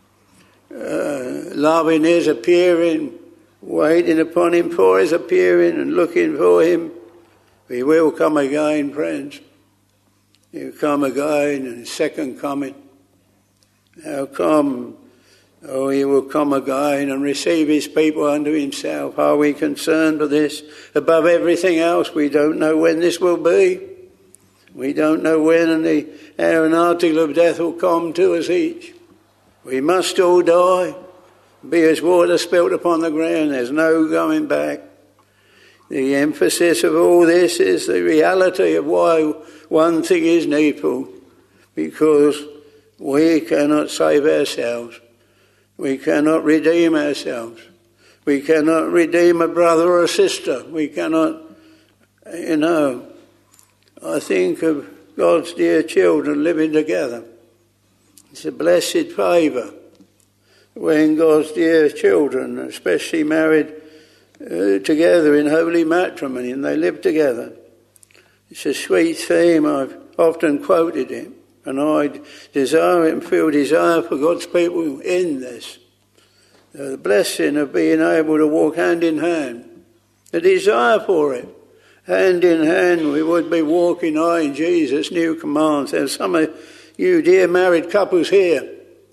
uh, loving his appearing, waiting upon him for his appearing, and looking for him? He will come again, friends. He'll come again in his second coming. How come? Oh, he will come again and receive his people unto himself. Are we concerned for this? Above everything else, we don't know when this will be. We don't know when and the hour and article of death will come to us each. We must all die, be as water spilt upon the ground. There's no going back. The emphasis of all this is the reality of why one thing is needful, because we cannot save ourselves. We cannot redeem ourselves. We cannot redeem a brother or a sister. We cannot, you know, I think of God's dear children living together. It's a blessed favour when God's dear children, especially married uh, together in holy matrimony, and they live together. It's a sweet theme. I've often quoted it. And I desire and feel desire for God's people in this. The blessing of being able to walk hand in hand. The desire for it. Hand in hand we would be walking I in Jesus' new commands. There's some of you dear married couples here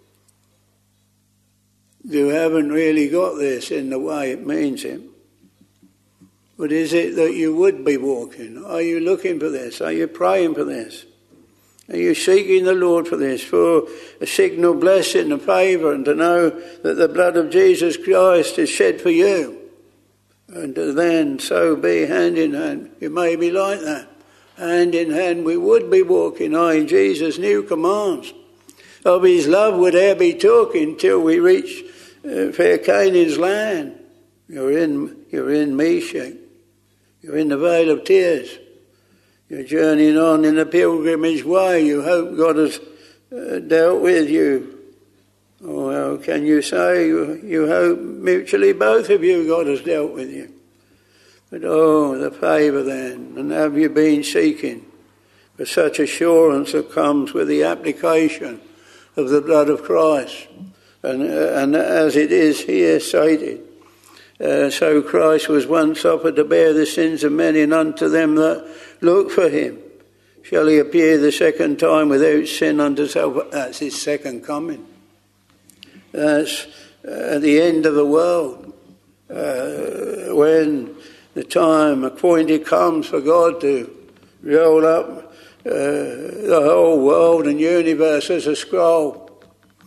who haven't really got this in the way it means it. But is it that you would be walking? Are you looking for this? Are you praying for this? Are you seeking the Lord for this, for a signal blessing and favour, and to know that the blood of Jesus Christ is shed for you? And to then so be hand in hand. You may be like that. Hand in hand we would be walking, I in Jesus' new commands. Of his love would e'er be talking till we reach uh, fair Canaan's land. You're in, you're in Meshach. You're in the vale of tears. You're journeying on in a pilgrimage way. You hope God has uh, dealt with you. Oh, well, can you say you, you hope mutually both of you God has dealt with you? But oh, the favour then. And have you been seeking for such assurance that comes with the application of the blood of Christ? And, uh, and as it is here stated, Uh, so Christ was once offered to bear the sins of many, and unto them that look for him shall he appear the second time without sin unto self. That's his second coming. That's uh, at the end of the world, uh, when the time appointed comes for God to roll up uh, the whole world and universe as a scroll.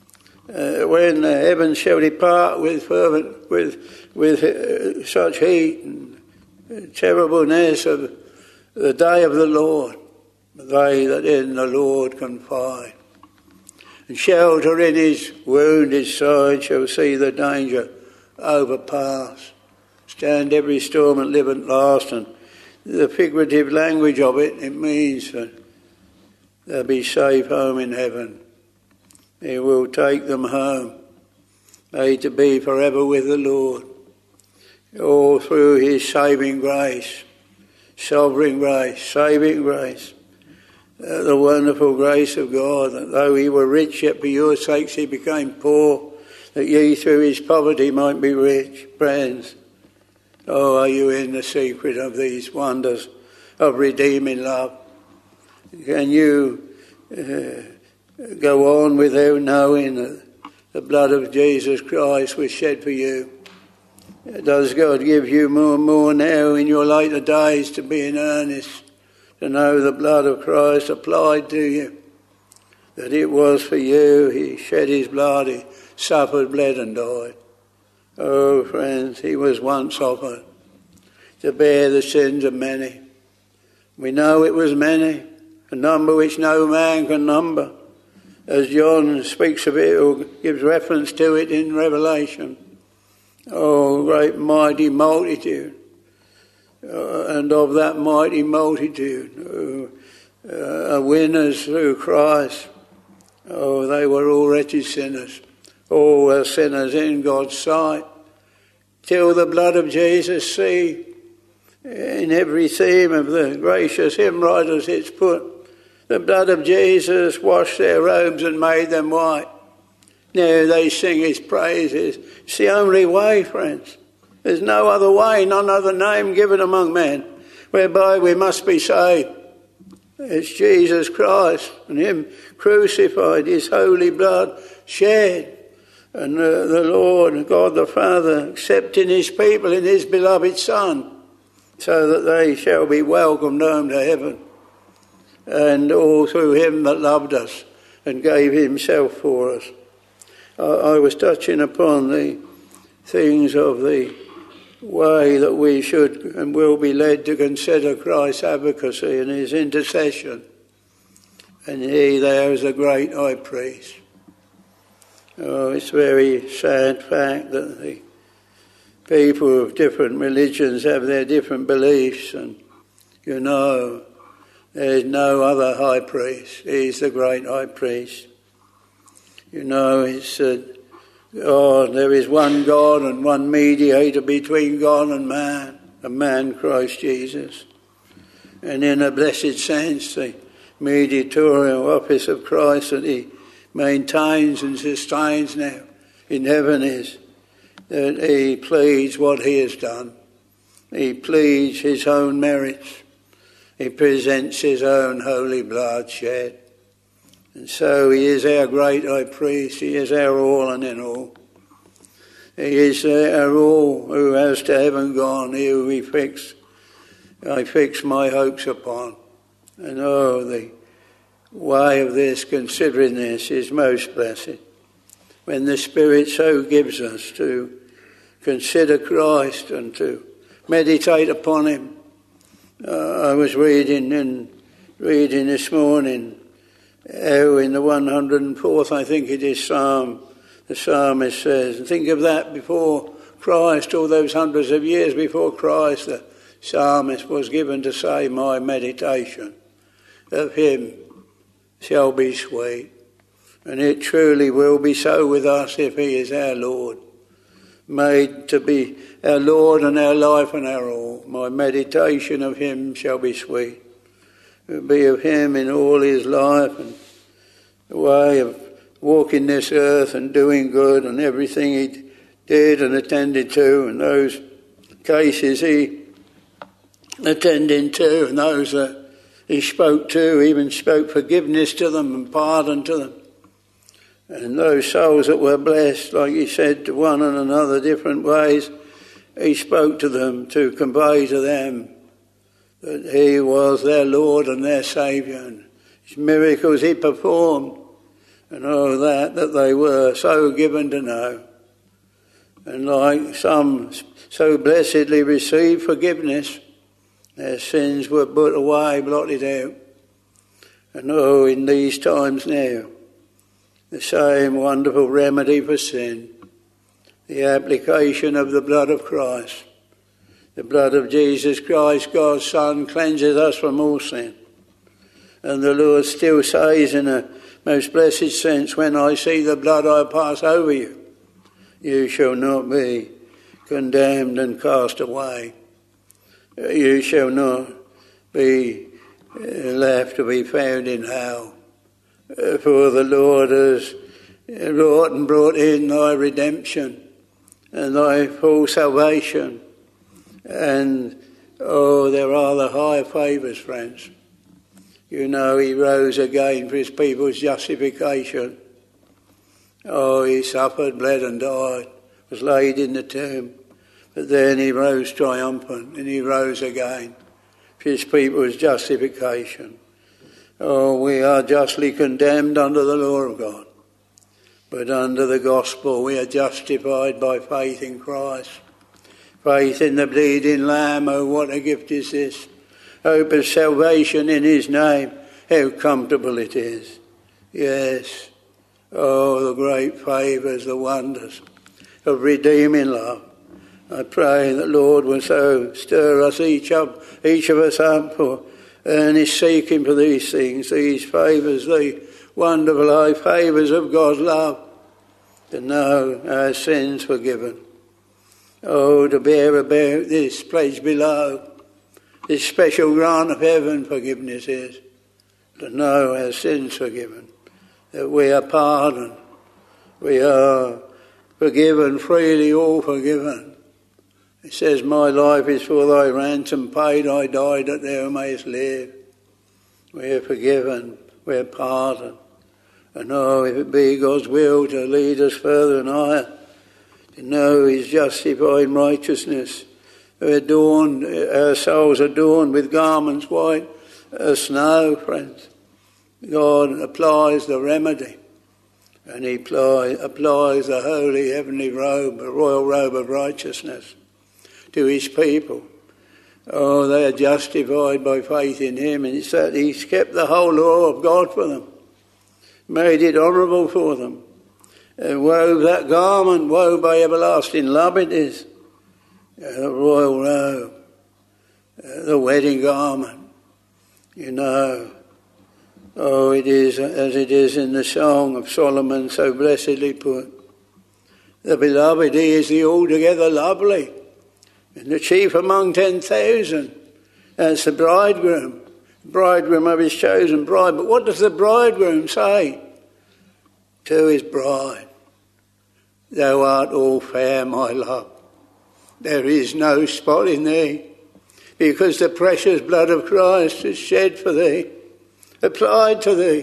uh, when the heavens shall depart with fervent, with with uh, such heat and terribleness of the day of the Lord, they that in the Lord confide. And shelter in his wounded side shall see the danger overpass. Stand every storm and live at last. And the figurative language of it, it means that they'll be safe home in heaven. He will take them home, they to be forever with the Lord. All through his saving grace, sovereign grace, saving grace. Uh, the wonderful grace of God, that though he were rich, yet for your sakes he became poor, that ye through his poverty might be rich. Friends, oh, are you in the secret of these wonders of redeeming love? Can you uh, go on without knowing that the blood of Jesus Christ was shed for you? Does God give you more and more now in your later days to be in earnest, to know the blood of Christ applied to you, that it was for you? He shed his blood, he suffered, bled and died. Oh, friends, he was once offered to bear the sins of many. We know it was many, a number which no man can number, as John speaks of it or gives reference to it in Revelation. Oh, great mighty multitude. Uh, and of that mighty multitude, uh, uh, winners through Christ. Oh, they were all wretched sinners. All were sinners in God's sight. Till the blood of Jesus, see, in every theme of the gracious hymn writers it's put, the blood of Jesus washed their robes and made them white. Now they sing his praises. It's the only way, friends. There's no other way, none other name given among men whereby we must be saved. It's Jesus Christ and him crucified, his holy blood shed, and uh, the Lord, God the Father, accepting his people in his beloved Son, so that they shall be welcomed home to heaven. And all through him that loved us and gave himself for us. I, I was touching upon the things of the way that we should and will be led to consider Christ's advocacy and his intercession. And he there is a great high priest. Oh, it's a very sad fact that the people of different religions have their different beliefs, and you know, there's no other high priest. He's the great high priest. You know, it's uh, God, there is one God and one mediator between God and man, a man, Christ Jesus. And in a blessed sense, the mediatorial office of Christ that he maintains and sustains now in heaven is that he pleads what he has done. He pleads his own merits. He presents his own holy blood shed. And so he is our great high priest. He is our all and in all. He is our all who has to heaven gone. He who we fix, I fix my hopes upon. And oh, the way of this, considering this, is most blessed. When the Spirit so gives us to consider Christ and to meditate upon him. Uh, I was reading and reading this morning how in the one hundred and fourth, I think it is, Psalm, the psalmist says, and think of that before Christ, all those hundreds of years before Christ, the psalmist was given to say, my meditation of him shall be sweet. And it truly will be so with us if he is our Lord, made to be our Lord and our life and our all. My meditation of him shall be sweet. It will be of him in all his life and the way of walking this earth and doing good and everything he did and attended to, and those cases he attended to, and those that he spoke to, even spoke forgiveness to them and pardon to them. And those souls that were blessed, like he said to one and another different ways, he spoke to them to convey to them that he was their Lord and their Saviour. And his miracles he performed and all that that they were so given to know. And like some so blessedly received forgiveness, their sins were put away, blotted out. And oh, in these times now, the same wonderful remedy for sin, the application of the blood of Christ. The blood of Jesus Christ, God's Son, cleanses us from all sin. And the Lord still says in a most blessed sense, when I see the blood I pass over you, you shall not be condemned and cast away. You shall not be left to be found in hell. For the Lord has wrought and brought in thy redemption and thy full salvation. And, oh, there are the high favours, friends. You know, he rose again for his people's justification. Oh, he suffered, bled and died, was laid in the tomb. But then he rose triumphant and he rose again for his people's justification. Oh, we are justly condemned under the law of God. But under the gospel we are justified by faith in Christ. Faith in the bleeding Lamb, oh, what a gift is this. Hope of salvation in his name, how comfortable it is. Yes, oh, the great favours, the wonders of redeeming love. I pray that Lord will so stir us each up, each of us up for earnest seeking for these things, these favours, the wonderful high favours of God's love, to know our sins forgiven. Oh, to bear about this pledge below, this special grant of heaven forgiveness is, to know our sins forgiven, that we are pardoned, we are forgiven freely, all forgiven. It says, my life is for thy ransom paid, I died that thou mayest live. We are forgiven, we are pardoned. And oh, if it be God's will to lead us further and higher, to know his justified righteousness, adorned, our souls adorned with garments white as snow, friends. God applies the remedy, and he apply, applies the holy heavenly robe, the royal robe of righteousness, to his people. Oh, they are justified by faith in him, and it's that he's kept the whole law of God for them, made it honourable for them, and wove that garment, wove by everlasting love it is, the royal robe, the wedding garment, you know. Oh, it is as it is in the song of Solomon, so blessedly put. The beloved, he is the altogether lovely, and the chief among ten thousand. That's the bridegroom, bridegroom of his chosen bride. But what does the bridegroom say to his bride? Thou art all fair, my love. There is no spot in thee, because the precious blood of Christ is shed for thee, applied to thee.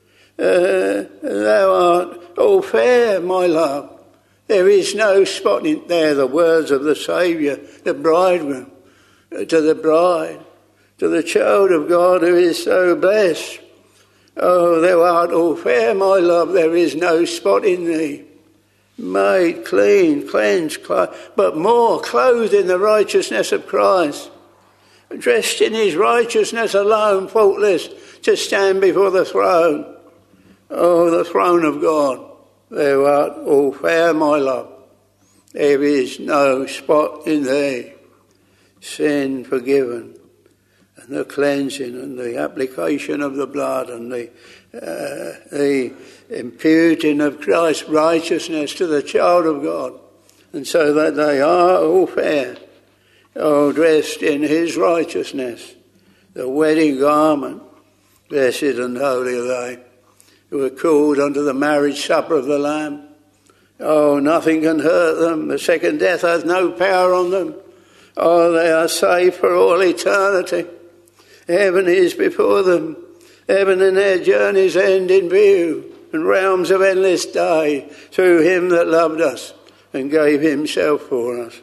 Uh, thou art all fair, my love. There is no spot in there. The words of the Saviour, the bridegroom, to the bride, to the child of God who is so blessed. Oh, thou art all fair, my love. There is no spot in thee. Made clean, cleansed, but more clothed in the righteousness of Christ, dressed in his righteousness alone, faultless, to stand before the throne. Oh, the throne of God. Thou art all fair, my love. There is no spot in thee. Sin forgiven, and the cleansing and the application of the blood and the uh, the imputing of Christ's righteousness to the child of God, and so that they are all fair, all dressed in his righteousness, the wedding garment. Blessed and holy are they who are called unto the marriage supper of the Lamb. Oh, nothing can hurt them. The second death hath no power on them. Oh, they are safe for all eternity. Heaven is before them. Heaven and their journeys end in view, and realms of endless day through him that loved us and gave himself for us.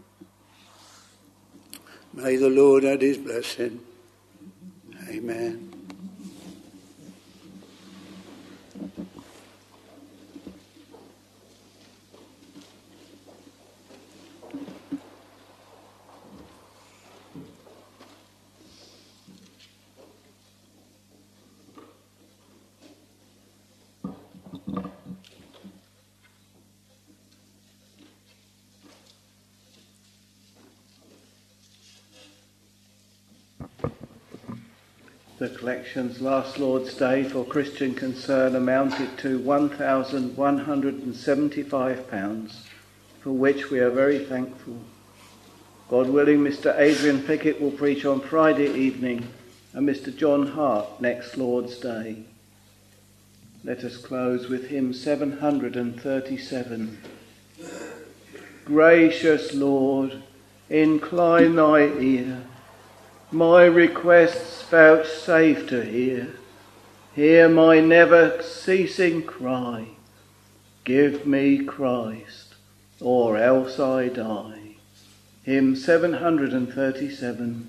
May the Lord add his blessing. Amen. The collections last Lord's Day for Christian Concern amounted to one thousand one hundred seventy-five pounds, for which we are very thankful. God willing, Mister Adrian Pickett will preach on Friday evening and Mister John Hart next Lord's Day. Let us close with hymn seven hundred thirty-seven. Gracious Lord, incline thy ear, my requests vouchsafe to hear. Hear my never-ceasing cry, give me Christ, or else I die. Hymn seven hundred thirty-seven.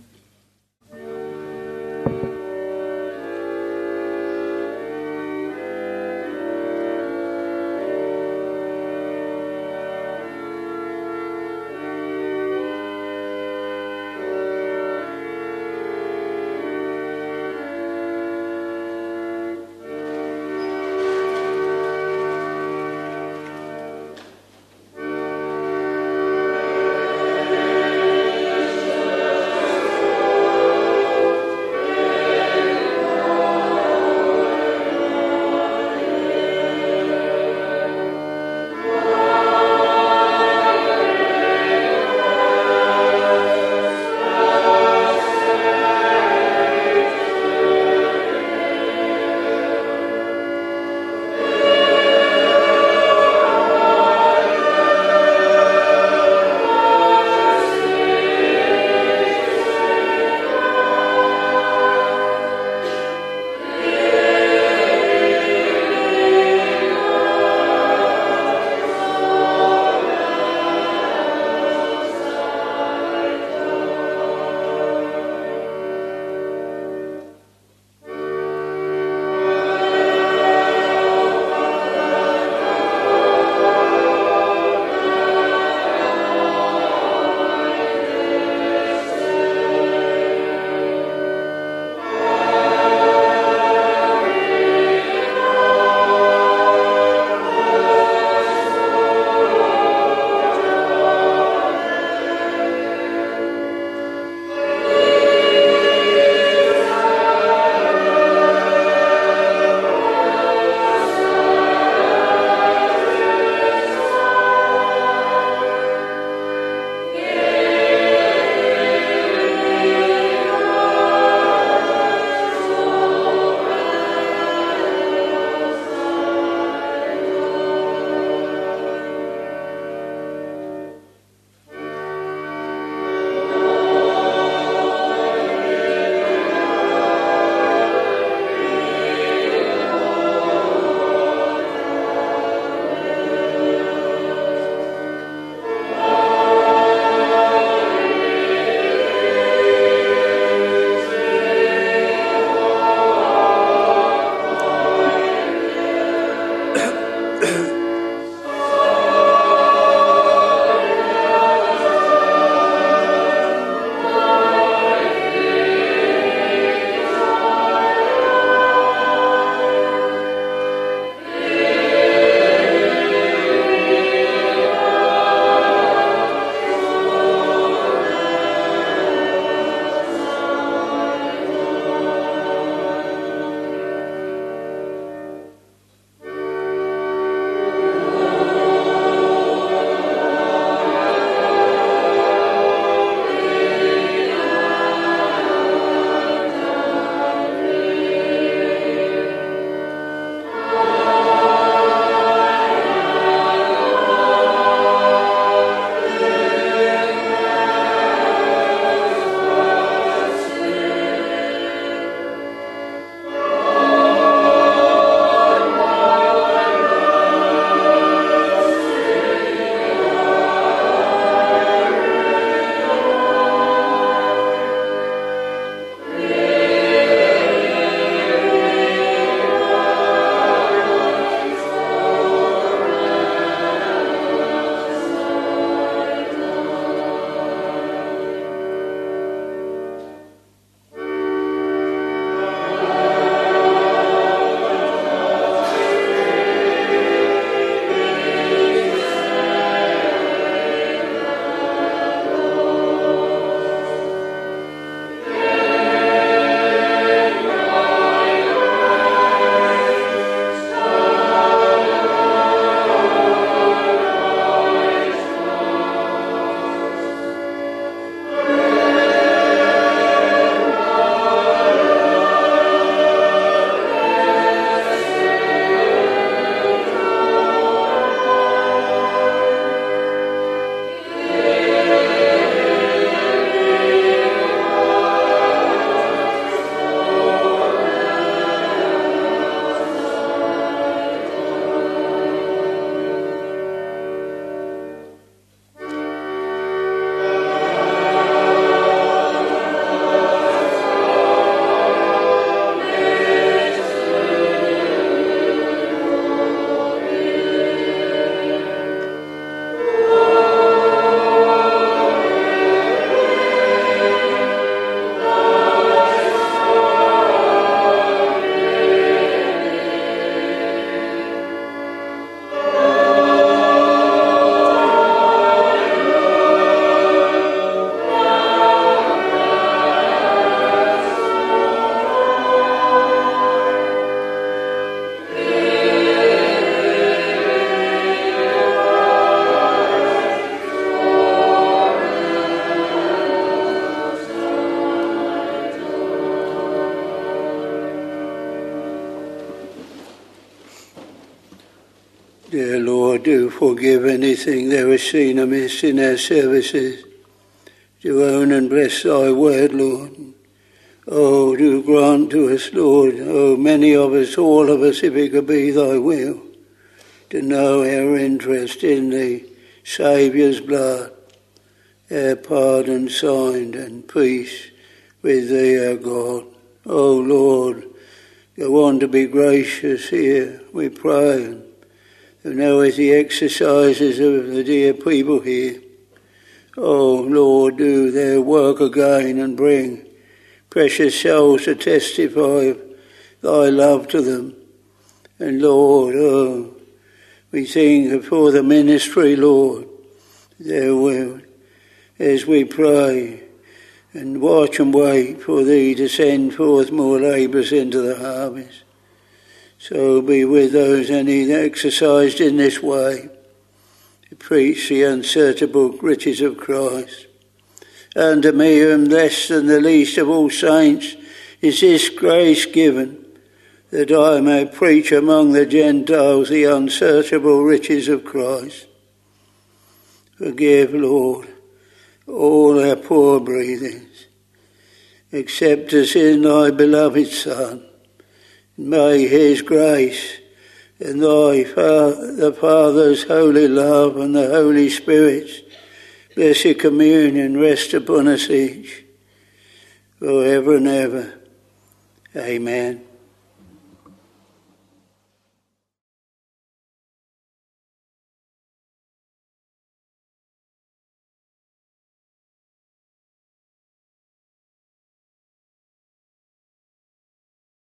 Dear Lord, do forgive anything thou hast seen amiss in our services. Do own and bless thy word, Lord. Oh, do grant to us, Lord, oh, many of us, all of us, if it could be thy will, to know our interest in the Saviour's blood, our pardon signed and peace with thee, our God. Oh, Lord, go on to be gracious here, we pray. And now as the exercises of the dear people here, oh, Lord, do their work again and bring precious souls to testify of thy love to them. And Lord, oh, we think for the ministry, Lord, their will, as we pray and watch and wait for thee to send forth more labourers into the harvest. So be with those any exercised in this way, to preach the unsearchable riches of Christ. And to me, who am less than the least of all saints, is this grace given, that I may preach among the Gentiles the unsearchable riches of Christ. Forgive, Lord, all our poor breathings. Accept us in thy beloved Son. May his grace and thy the Father's holy love and the Holy Spirit's blessed communion rest upon us each, forever and ever. Amen.